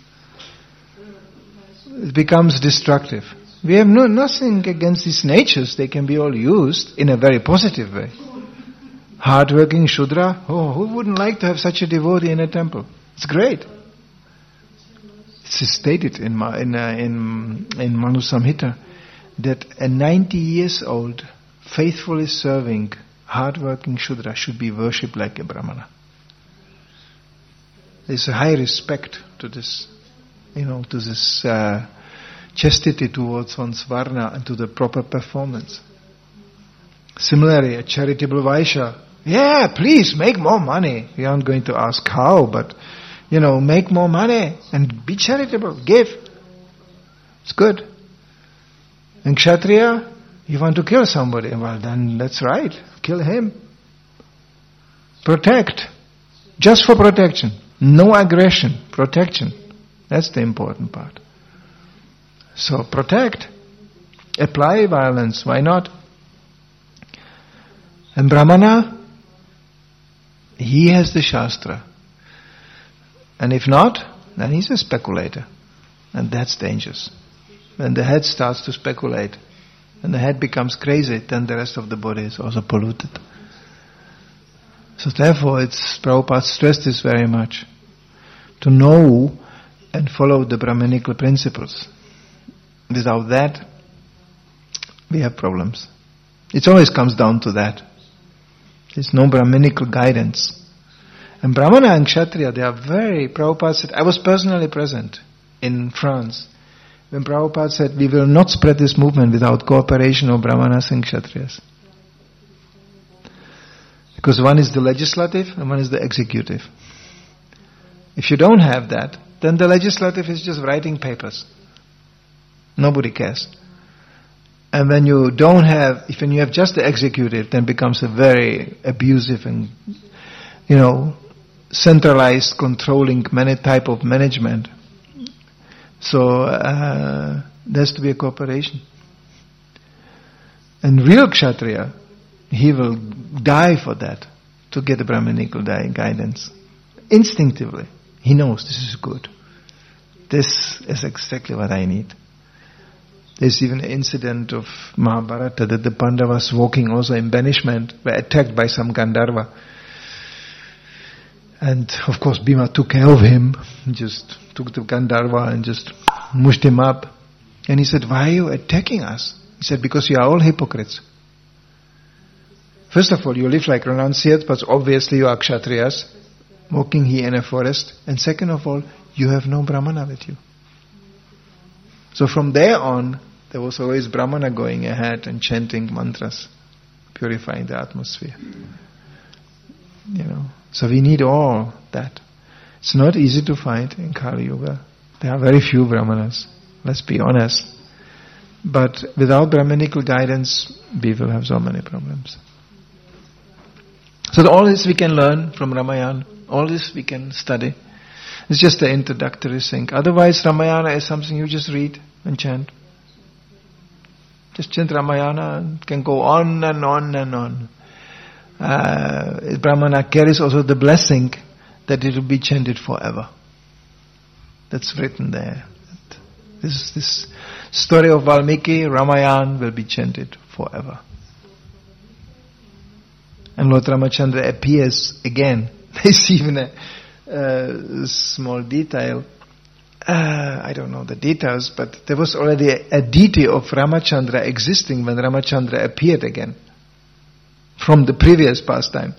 It becomes destructive. We have nothing against these natures. They can be all used in a very positive way. Hardworking Shudra, who wouldn't like to have such a devotee in a temple? It's great. It's stated in Manu Samhita that a 90 years old, faithfully serving, hardworking Shudra should be worshipped like a Brahmana. There's a high respect to this, to this chastity towards one's varna and to the proper performance. Similarly, a charitable Vaishya, please make more money. We aren't going to ask how, but make more money and be charitable, give. It's good. And Kshatriya, you want to kill somebody, well then that's right, kill him. Protect. Just for protection. No aggression. Protection. That's the important part. So protect. Apply violence. Why not? And Brahmana, he has the Shastra. And if not, then he's a speculator. And that's dangerous. When the head starts to speculate, and the head becomes crazy, then the rest of the body is also polluted. So therefore, Prabhupada stressed this very much. To know and follow the Brahminical principles. Without that, we have problems. It always comes down to that. There's no Brahminical guidance. And Brahmana and Kshatriya, they are Prabhupada said, I was personally present in France when Prabhupada said, we will not spread this movement without cooperation of Brahmanas and Kshatriyas. Because one is the legislative and one is the executive. If you don't have that, then the legislative is just writing papers. Nobody cares. And when you when you have just the executive, then it becomes a very abusive and, centralized, controlling many type of management. So, there has to be a cooperation. And real Kshatriya, he will die for that, to get the Brahminical guidance. Instinctively. He knows this is good. This is exactly what I need. There's even an incident of Mahabharata that the Pandavas walking also in banishment were attacked by some Gandharva. And of course Bhima took care of him, just took the Gandharva and just mushed him up. And he said, why are you attacking us? He said, because you are all hypocrites. First of all, you live like renunciates, but obviously you are Kshatriyas, walking here in a forest. And second of all, you have no Brahmana with you. So from there on, there was always Brahmana going ahead and chanting mantras, purifying the atmosphere. So we need all that. It's not easy to find in Kali Yuga. There are very few Brahmanas, let's be honest. But without Brahminical guidance, we will have so many problems. So all this we can learn from Ramayana. All this we can study. It's just the introductory thing. Otherwise, Ramayana is something you just read and chant. Just chant Ramayana and can go on and on and on. Brahmana carries also the blessing that it will be chanted forever. That's written there. This story of Valmiki, Ramayana will be chanted forever. And Lord Ramachandra appears again. There's even a small detail. I don't know the details, but there was already a deity of Ramachandra existing when Ramachandra appeared again from the previous pastime.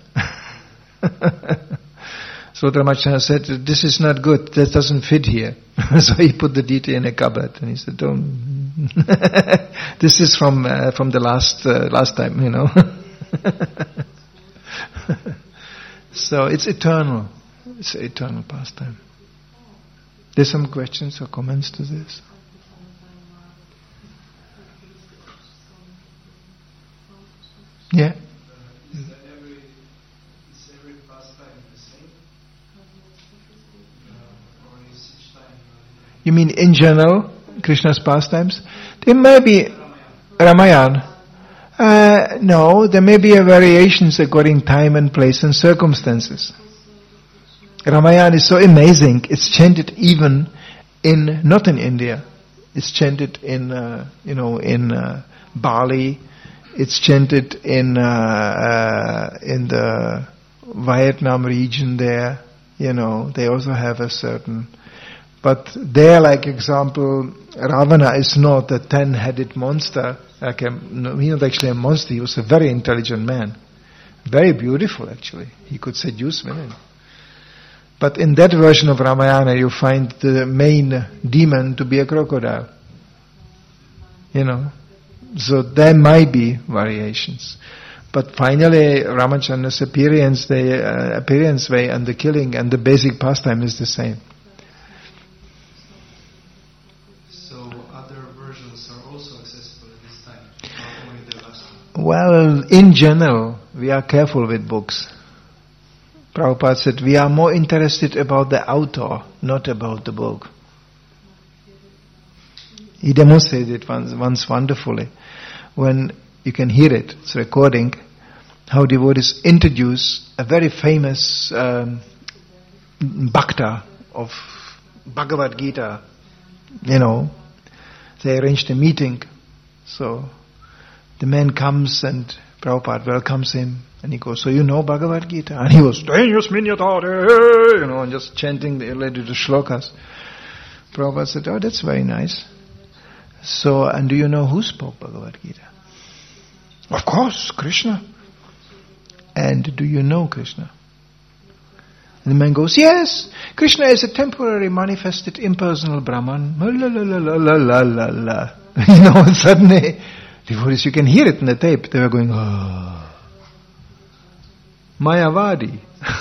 So Ramachandra said, this is not good, that doesn't fit here. So he put the deity in a cupboard and he said, don't. This is from the last time, So it's eternal. It's an eternal pastime. There's some questions or comments to this? Yeah? Is every pastime the same? Or is each time You mean in general, Krishna's pastimes? There may be Ramayana. No, there may be variations according time and place and circumstances. Ramayana is so amazing. It's chanted even not in India. It's chanted in Bali. It's chanted in the Vietnam region there. They also have a certain. But there, like example, Ravana is not a 10-headed monster. He's not actually a monster. He was a very intelligent man. Very beautiful, actually. He could seduce women. But in that version of Ramayana, you find the main demon to be a crocodile. So there might be variations. But finally, Ramachandra's appearance way and the killing and the basic pastime is the same. Well, in general, we are careful with books. Prabhupada said, we are more interested about the author, not about the book. He demonstrated it once wonderfully. When you can hear it, it's recording, how devotees introduce a very famous bhakta of Bhagavad Gita. They arranged a meeting. So the man comes and Prabhupada welcomes him and he goes, so you know Bhagavad Gita? And he was, and just chanting the shlokas. Prabhupada said, oh, that's very nice. So, and do you know who spoke Bhagavad Gita? Of course, Krishna. And do you know Krishna? And the man goes, yes, Krishna is a temporary manifested impersonal Brahman. La la la la la la la. And suddenly, devotees, you can hear it in the tape. They were going, oh. Mayavadi.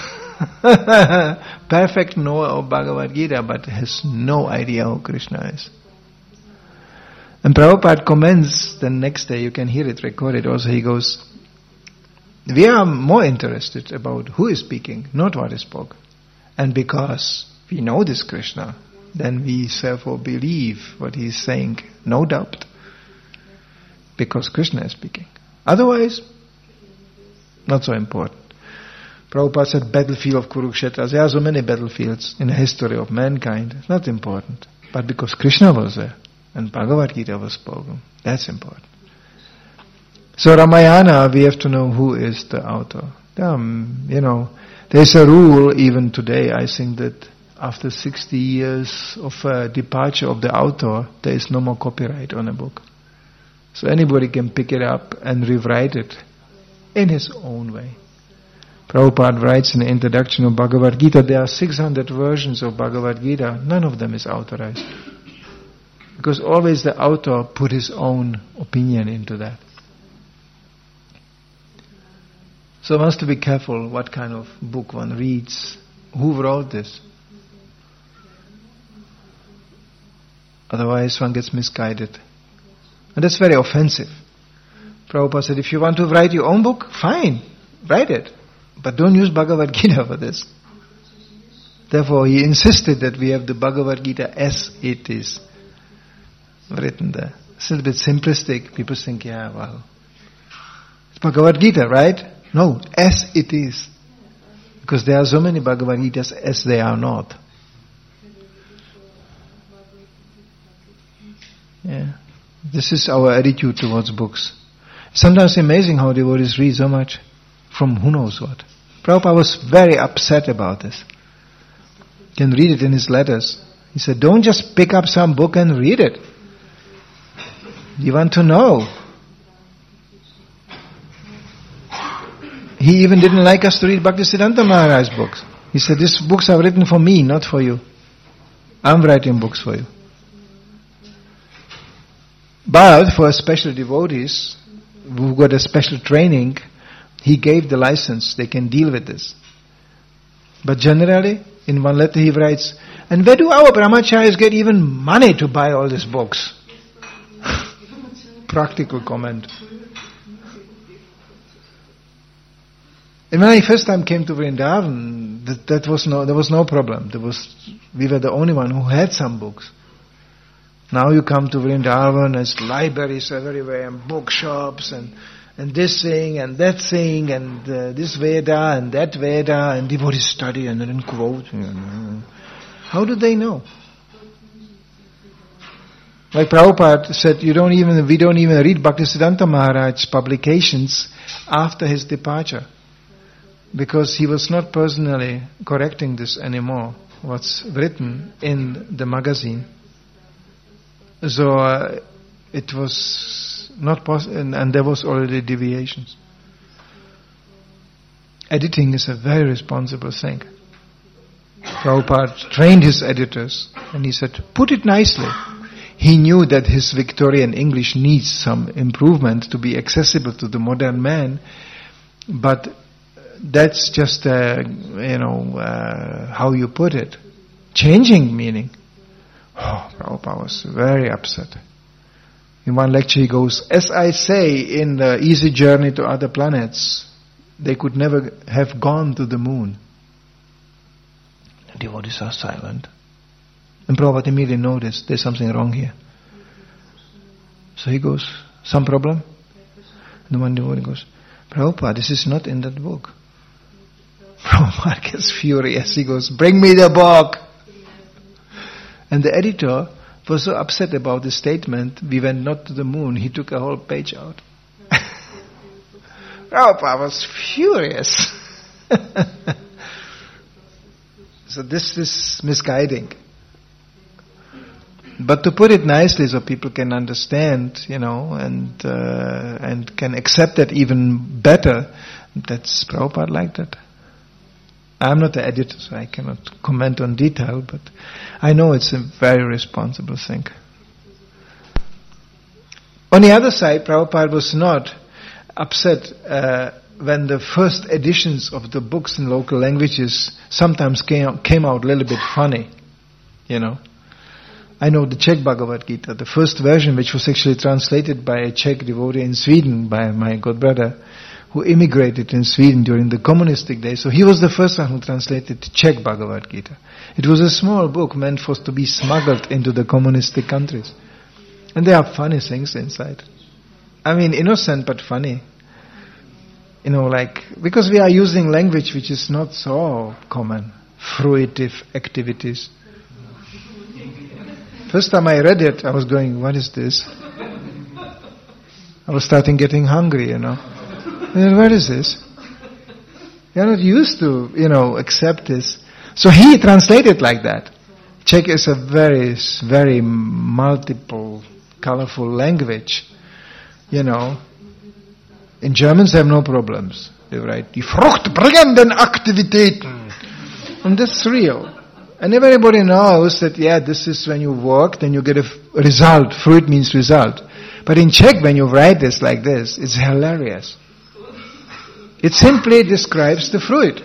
Perfect knower of Bhagavad Gita, but has no idea who Krishna is. And Prabhupada comments the next day, you can hear it recorded also, he goes, we are more interested about who is speaking, not what is spoken. And because we know this Krishna, then we therefore believe what he is saying, no doubt. Because Krishna is speaking. Otherwise, not so important. Prabhupada said, battlefield of Kurukshetra. There are so many battlefields in the history of mankind. It's not important. But because Krishna was there, and Bhagavad Gita was spoken, that's important. So Ramayana, we have to know who is the author. There's a rule even today, I think, that after 60 years of departure of the author, there is no more copyright on a book. So anybody can pick it up and rewrite it in his own way. Prabhupada writes in the introduction of Bhagavad Gita, there are 600 versions of Bhagavad Gita, none of them is authorized. Because always the author put his own opinion into that. So one has to be careful what kind of book one reads. Who wrote this? Otherwise one gets misguided. And that's very offensive. Prabhupada said, if you want to write your own book, fine, write it. But don't use Bhagavad Gita for this. Therefore he insisted that we have the Bhagavad Gita as it is written there. It's a little bit simplistic. People think, yeah, well, it's Bhagavad Gita, right? No, as it is. Because there are so many Bhagavad Gitas as they are not. Yeah. This is our attitude towards books. Sometimes amazing how devotees read so much from who knows what. Prabhupada was very upset about this. You can read it in his letters. He said, don't just pick up some book and read it. You want to know. He even didn't like us to read Bhaktisiddhanta Maharaj's books. He said, these books are written for me, not for you. I'm writing books for you. But for special devotees who got a special training, he gave the license. They can deal with this. But generally, in one letter he writes, and where do our brahmacharis get even money to buy all these books? Practical comment. And when I first time came to Vrindavan, there was no problem. We were the only one who had some books. Now you come to Vrindavan, there's libraries everywhere, and bookshops, and this thing, and that thing, and this Veda, and that Veda, and devotees study, and then quote. How do they know? Like Prabhupada said, we don't even read Bhaktisiddhanta Maharaj's publications after his departure, because he was not personally correcting this anymore, what's written in the magazine. So it was not possible, and there was already deviations. Editing is a very responsible thing. Prabhupada trained his editors, and he said, put it nicely. He knew that his Victorian English needs some improvement to be accessible to the modern man, but that's just, how you put it. Changing meaning. Oh, Prabhupada was very upset. In one lecture he goes, as I say in the Easy Journey to Other Planets, they could never have gone to the moon. The devotees are silent. And Prabhupada immediately noticed there's something wrong here. So he goes, some problem? And the one devotee goes, Prabhupada, this is not in that book. Prabhupada gets furious. He goes, bring me the book. And the editor was so upset about the statement, we went not to the moon, he took a whole page out. Prabhupada was furious. So this is misguiding. But to put it nicely so people can understand, and can accept that even better, that's Prabhupada like that. I'm not the editor, so I cannot comment on detail, but I know it's a very responsible thing. On the other side, Prabhupada was not upset when the first editions of the books in local languages sometimes came out a little bit funny, I know the Czech Bhagavad Gita, the first version, which was actually translated by a Czech devotee in Sweden, by my godbrother, who immigrated in Sweden during the communistic days. So he was the first one who translated Czech Bhagavad Gita. It was a small book meant for to be smuggled into the communistic countries. And there are funny things inside. I mean, innocent but funny. Because we are using language which is not so common. Fruitive activities. First time I read it, I was going, what is this? I was starting getting hungry, What is this? You're not used to, accept this. So he translated like that. Czech is a very, very multiple, colorful language. In Germans they have no problems. They write, die fruchtbringenden Aktivitäten. And that's real. And everybody knows that, this is when you work, then you get a result. Fruit means result. But in Czech, when you write this like this, it's hilarious. It simply describes the fruit.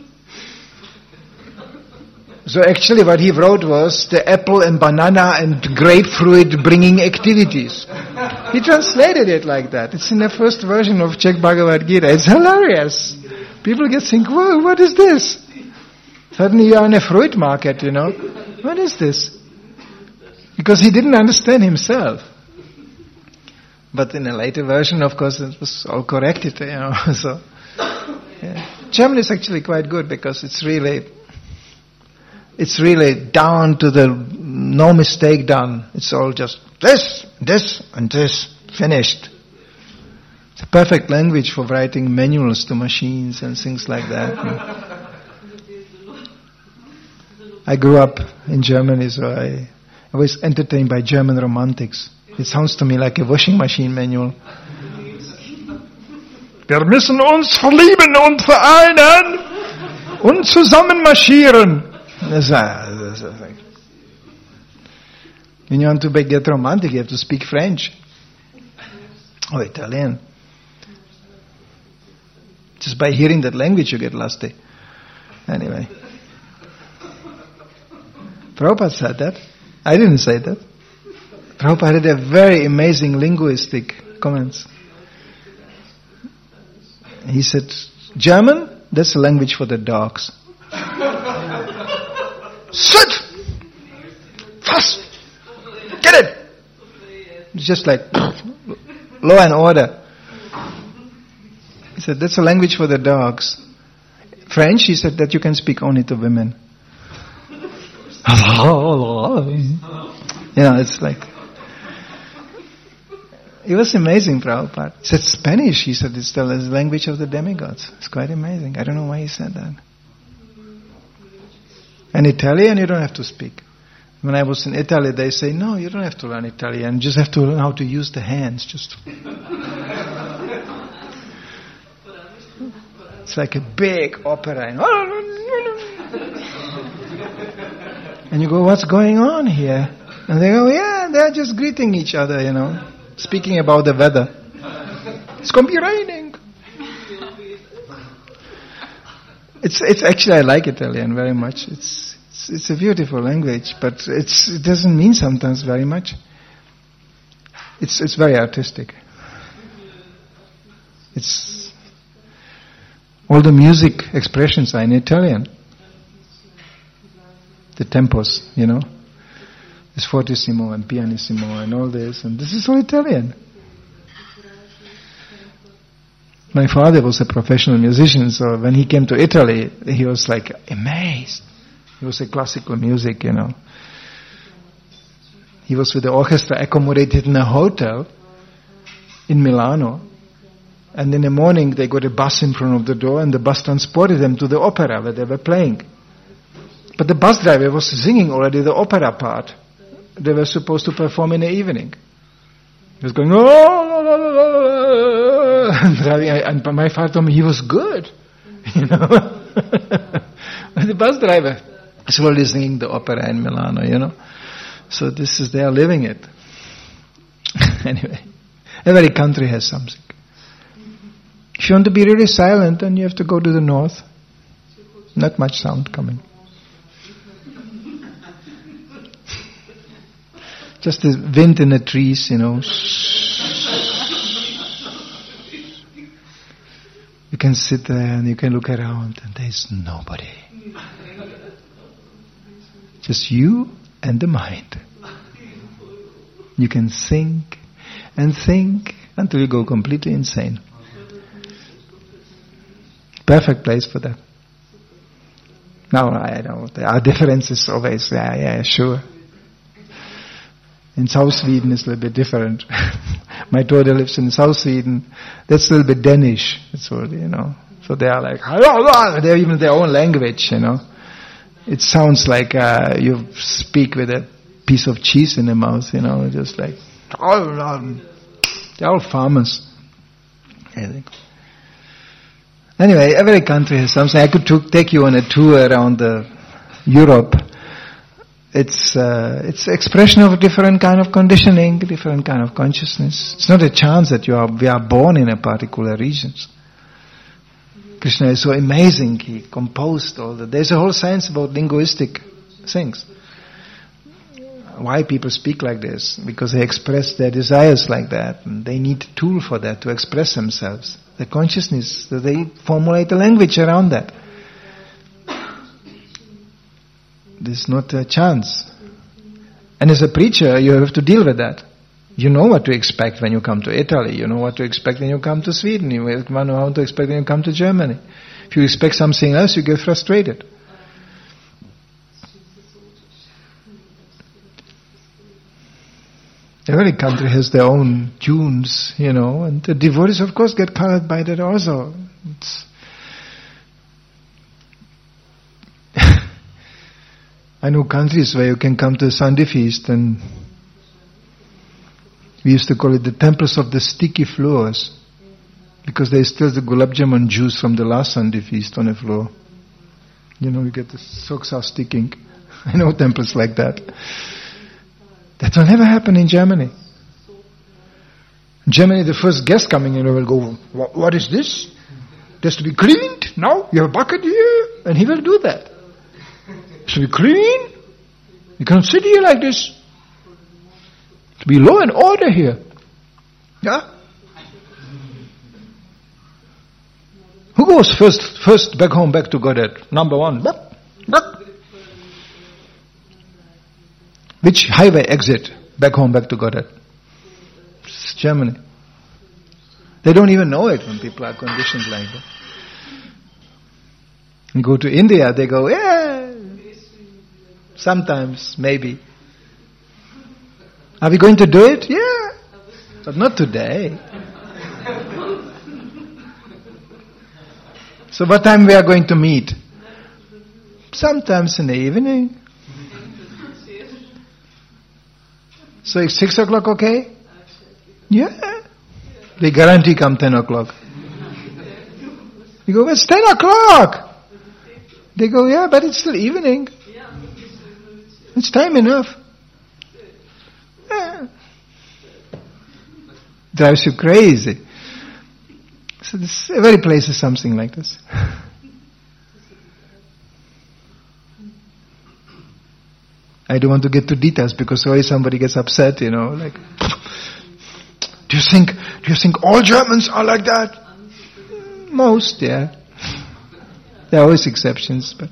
So actually what he wrote was the apple and banana and grapefruit bringing activities. He translated it like that. It's in the first version of Czech Bhagavad Gita. It's hilarious. People get think, whoa, what is this? Suddenly you are in a fruit market, What is this? Because he didn't understand himself. But in a later version, of course, it was all corrected, So, German is actually quite good because it's really down to the no mistake done. It's all just this, and this, finished. It's a perfect language for writing manuals to machines and things like that. I grew up in Germany, so I was entertained by German romantics. It sounds to me like a washing machine manual. Wir müssen uns verlieben und vereinen und zusammen marschieren. When you want to get romantic, you have to speak French or Italian. Just by hearing that language, you get lusty. Anyway. Prabhupada said that. I didn't say that. Prabhupada had a very amazing linguistic comments. He said, German, that's a language for the dogs. Sit! Fast! Get it! It's just like law and order. He said, that's a language for the dogs. French, he said, that you can speak only to women. It's like... It was amazing, Prabhupada. He said Spanish, he said, it's the language of the demigods. It's quite amazing. I don't know why he said that. And Italian, you don't have to speak. When I was in Italy, they say, no, you don't have to learn Italian. You just have to learn how to use the hands. It's like a big opera. And you go, what's going on here? And they go, yeah, they're just greeting each other, speaking about the weather. It's going to be raining. It's actually, I like Italian very much. It's a beautiful language, but it doesn't mean sometimes very much. It's very artistic. It's all the music expressions are in Italian. The tempos, It's fortissimo and pianissimo and all this, and this is all Italian. My father was a professional musician, so when he came to Italy, he was like amazed. He was a classical music, He was with the orchestra accommodated in a hotel in Milano. And in the morning they got a bus in front of the door and the bus transported them to the opera where they were playing. But the bus driver was singing already the opera part. They were supposed to perform in the evening. He was going, and my father told me he was good, And the bus driver is already singing the opera in Milano, So they are living it. Anyway, every country has something. If you want to be really silent, then you have to go to the north. Not much sound coming. Just the wind in the trees, You can sit there and you can look around and there's nobody. Just you and the mind. You can think and think until you go completely insane. Perfect place for that. Now, I know, there are differences always. Yeah, sure. In South Sweden it's a little bit different. My daughter lives in South Sweden. That's a little bit Danish. That's all, So they are like, they have even their own language, It sounds like you speak with a piece of cheese in the mouth, just like, they're all farmers, I think. Anyway, every country has something. I could take you on a tour around Europe. It's expression of a different kind of conditioning, different kind of consciousness. It's not a chance that we are born in a particular regions. Krishna is so amazing. He composed all that. There's a whole science about linguistic things. Why people speak like this? Because they express their desires like that, and they need a tool for that to express themselves. The consciousness, so they formulate a language around that. There's not a chance. And as a preacher, you have to deal with that. You know what to expect when you come to Italy. You know what to expect when you come to Sweden. You know what to expect when you come to Germany. If you expect something else, you get frustrated. Every country has their own tunes, and the devotees, of course, get colored by that also. I know countries where you can come to a Sunday feast, and we used to call it the temples of the sticky floors, because there's still the gulab jamun juice from the last Sunday feast on the floor. You get the socks are sticking. I know temples like that. That will never happen in Germany. In Germany, the first guest coming in will go, what is this? It has to be cleaned? Now you have a bucket here? And he will do that. It should be clean. You can't sit here like this. To be law and order here. Yeah? Who goes first back home, back to Godhead? Number one. Which highway exit back home, back to Godhead? Germany. They don't even know it when people are conditioned like that. You go to India, they go, yeah, sometimes, maybe. Are we going to do it? Yeah. But not today. So what time we are going to meet? Sometimes in the evening. So it's 6 o'clock okay? Yeah. They guarantee come 10 o'clock. You go, it's 10 o'clock. They go, yeah, but it's still evening. It's time enough. Yeah. Drives you crazy. So every place is something like this. I don't want to get to details because always somebody gets upset, like, do you think all Germans are like that? Most, yeah. There are always exceptions, but.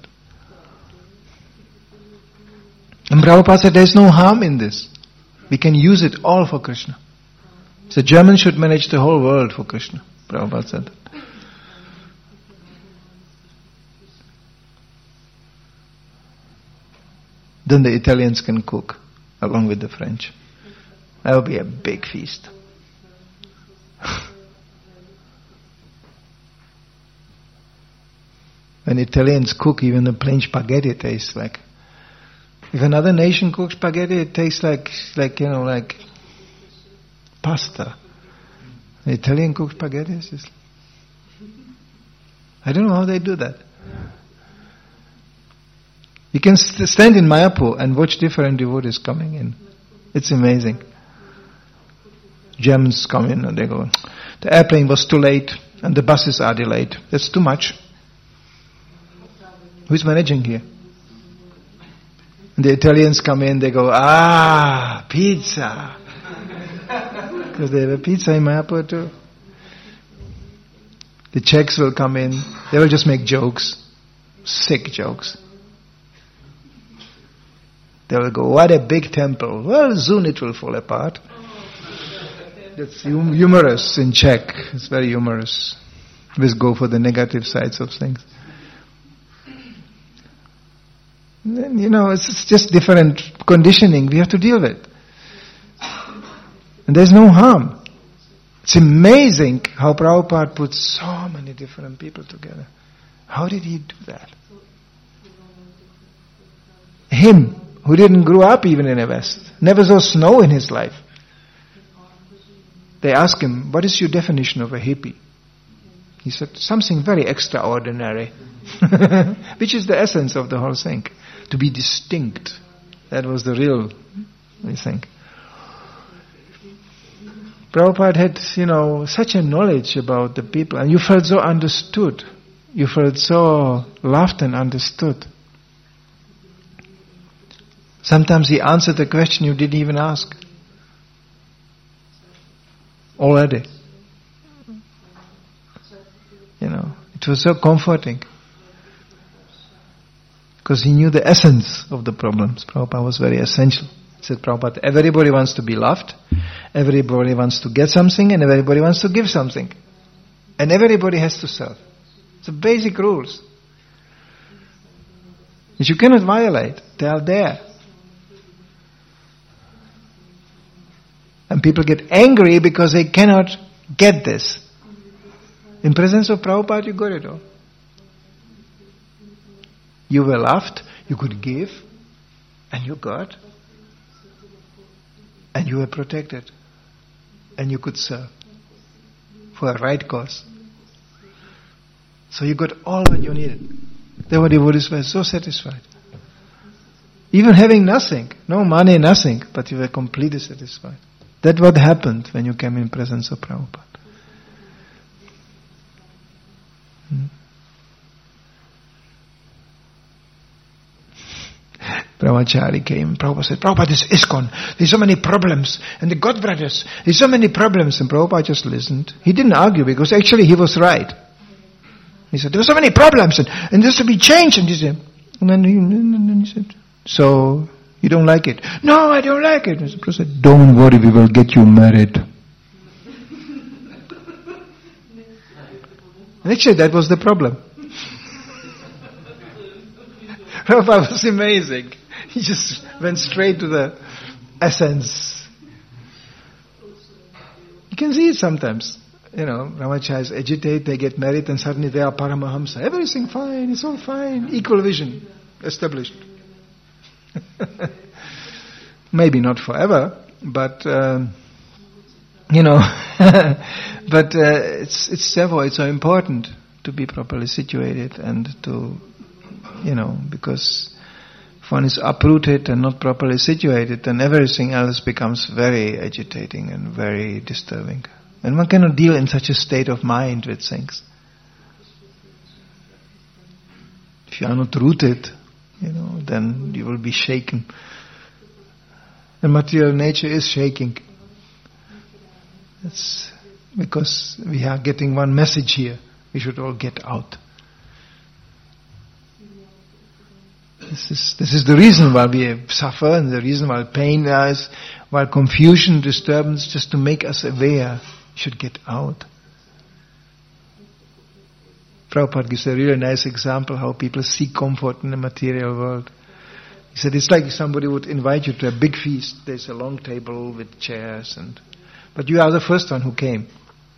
And Prabhupada said there's no harm in this. We can use it all for Krishna. So Germans should manage the whole world for Krishna. Prabhupada said that. Then the Italians can cook along with the French. That will be a big feast. When Italians cook, even the plain spaghetti tastes like. If another nation cooks spaghetti, it tastes like pasta. The Italian cooks spaghetti, it's just, I don't know how they do that. You can stand in Mayapur and watch different devotees coming in. It's amazing. Germans come in and they go, the airplane was too late and the buses are delayed. That's too much. Who's managing here? And the Italians come in, they go, pizza. Because they have a pizza in Mayapur too. The Czechs will come in, they will just make jokes, sick jokes. They will go, what a big temple. Well, soon it will fall apart. That's humorous in Czech. It's very humorous. Let's go for the negative sides of things. Then, it's just different conditioning we have to deal with. And there's no harm. It's amazing how Prabhupada put so many different people together. How did he do that? Him, who didn't grow up even in the West, never saw snow in his life. They asked him, what is your definition of a hippie? He said, something very extraordinary. Which is the essence of the whole thing. To be distinct. That was the real, I think. Prabhupada had, such a knowledge about the people, and you felt so understood. You felt so loved and understood. Sometimes he answered the question you didn't even ask. Already. It was so comforting. Because he knew the essence of the problems. Prabhupada was very essential. He said, Prabhupada, everybody wants to be loved, everybody wants to get something, and everybody wants to give something. And everybody has to serve. It's the basic rules. Which you cannot violate. They are there. And people get angry because they cannot get this. In presence of Prabhupada, you got it all. You were loved, you could give, and you got. And you were protected. And you could serve. For a right cause. So you got all what you needed. The devotees were so satisfied. Even having nothing, no money, nothing, but you were completely satisfied. That's what happened when you came in presence of Prabhupada. Brahmachari came, Prabhupada said, Prabhupada, this ISKCON, there's so many problems, and the God brothers, there's so many problems, and Prabhupada just listened. He didn't argue because actually he was right. He said, there are so many problems, and this to be changed, and then he said, so, you don't like it? No, I don't like it. And Prabhupada said, don't worry, we will get you married. And actually that was the problem. Prabhupada was amazing. He just went straight to the essence. You can see it sometimes. Brahmacharis agitate, they get married, and suddenly they are Paramahamsa. Everything fine, it's all fine. Equal vision established. Maybe not forever, but but it's therefore it's so important to be properly situated and to because if one is uprooted and not properly situated, then everything else becomes very agitating and very disturbing. And one cannot deal in such a state of mind with things. If you are not rooted, then you will be shaken. And material nature is shaking. It's because we are getting one message here. We should all get out. This is the reason why we suffer, and the reason why pain is, why confusion, disturbance, just to make us aware. We should get out. Prabhupada gives a really nice example how people seek comfort in the material world. He said it's like somebody would invite you to a big feast. There's a long table with chairs, but you are the first one who came.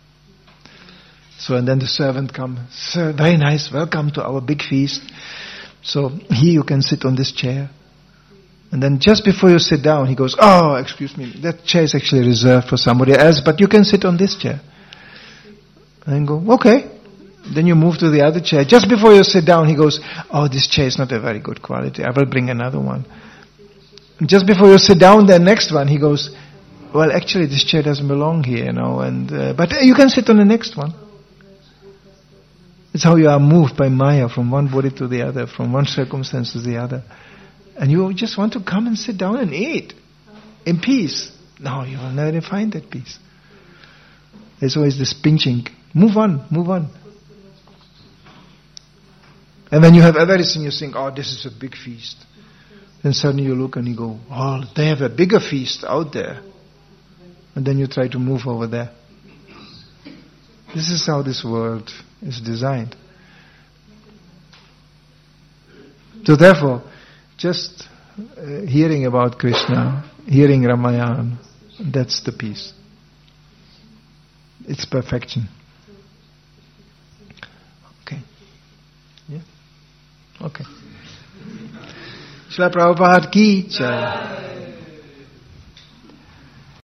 So and then the servant comes, "Sir, very nice, welcome to our big feast. So here you can sit on this chair." And then just before you sit down, he goes, "Oh, excuse me, that chair is actually reserved for somebody else, but you can sit on this chair." And go, "Okay." Then you move to the other chair. Just before you sit down, he goes, "Oh, this chair is not a very good quality. I will bring another one." And just before you sit down, the next one, he goes, "Well, actually, this chair doesn't belong here, but you can sit on the next one." It's how you are moved by Maya from one body to the other, from one circumstance to the other. And you just want to come and sit down and eat in peace. No, you will never find that peace. There's always this pinching. Move on, move on. And when you have everything, you think, "Oh, this is a big feast." Then suddenly you look and you go, "Oh, they have a bigger feast out there." And then you try to move over there. This is how this world is designed. So therefore, just hearing about Krishna, hearing Ramayana, that's the peace. It's perfection. Okay. Yeah? Okay. Srila Prabhupada ki jai.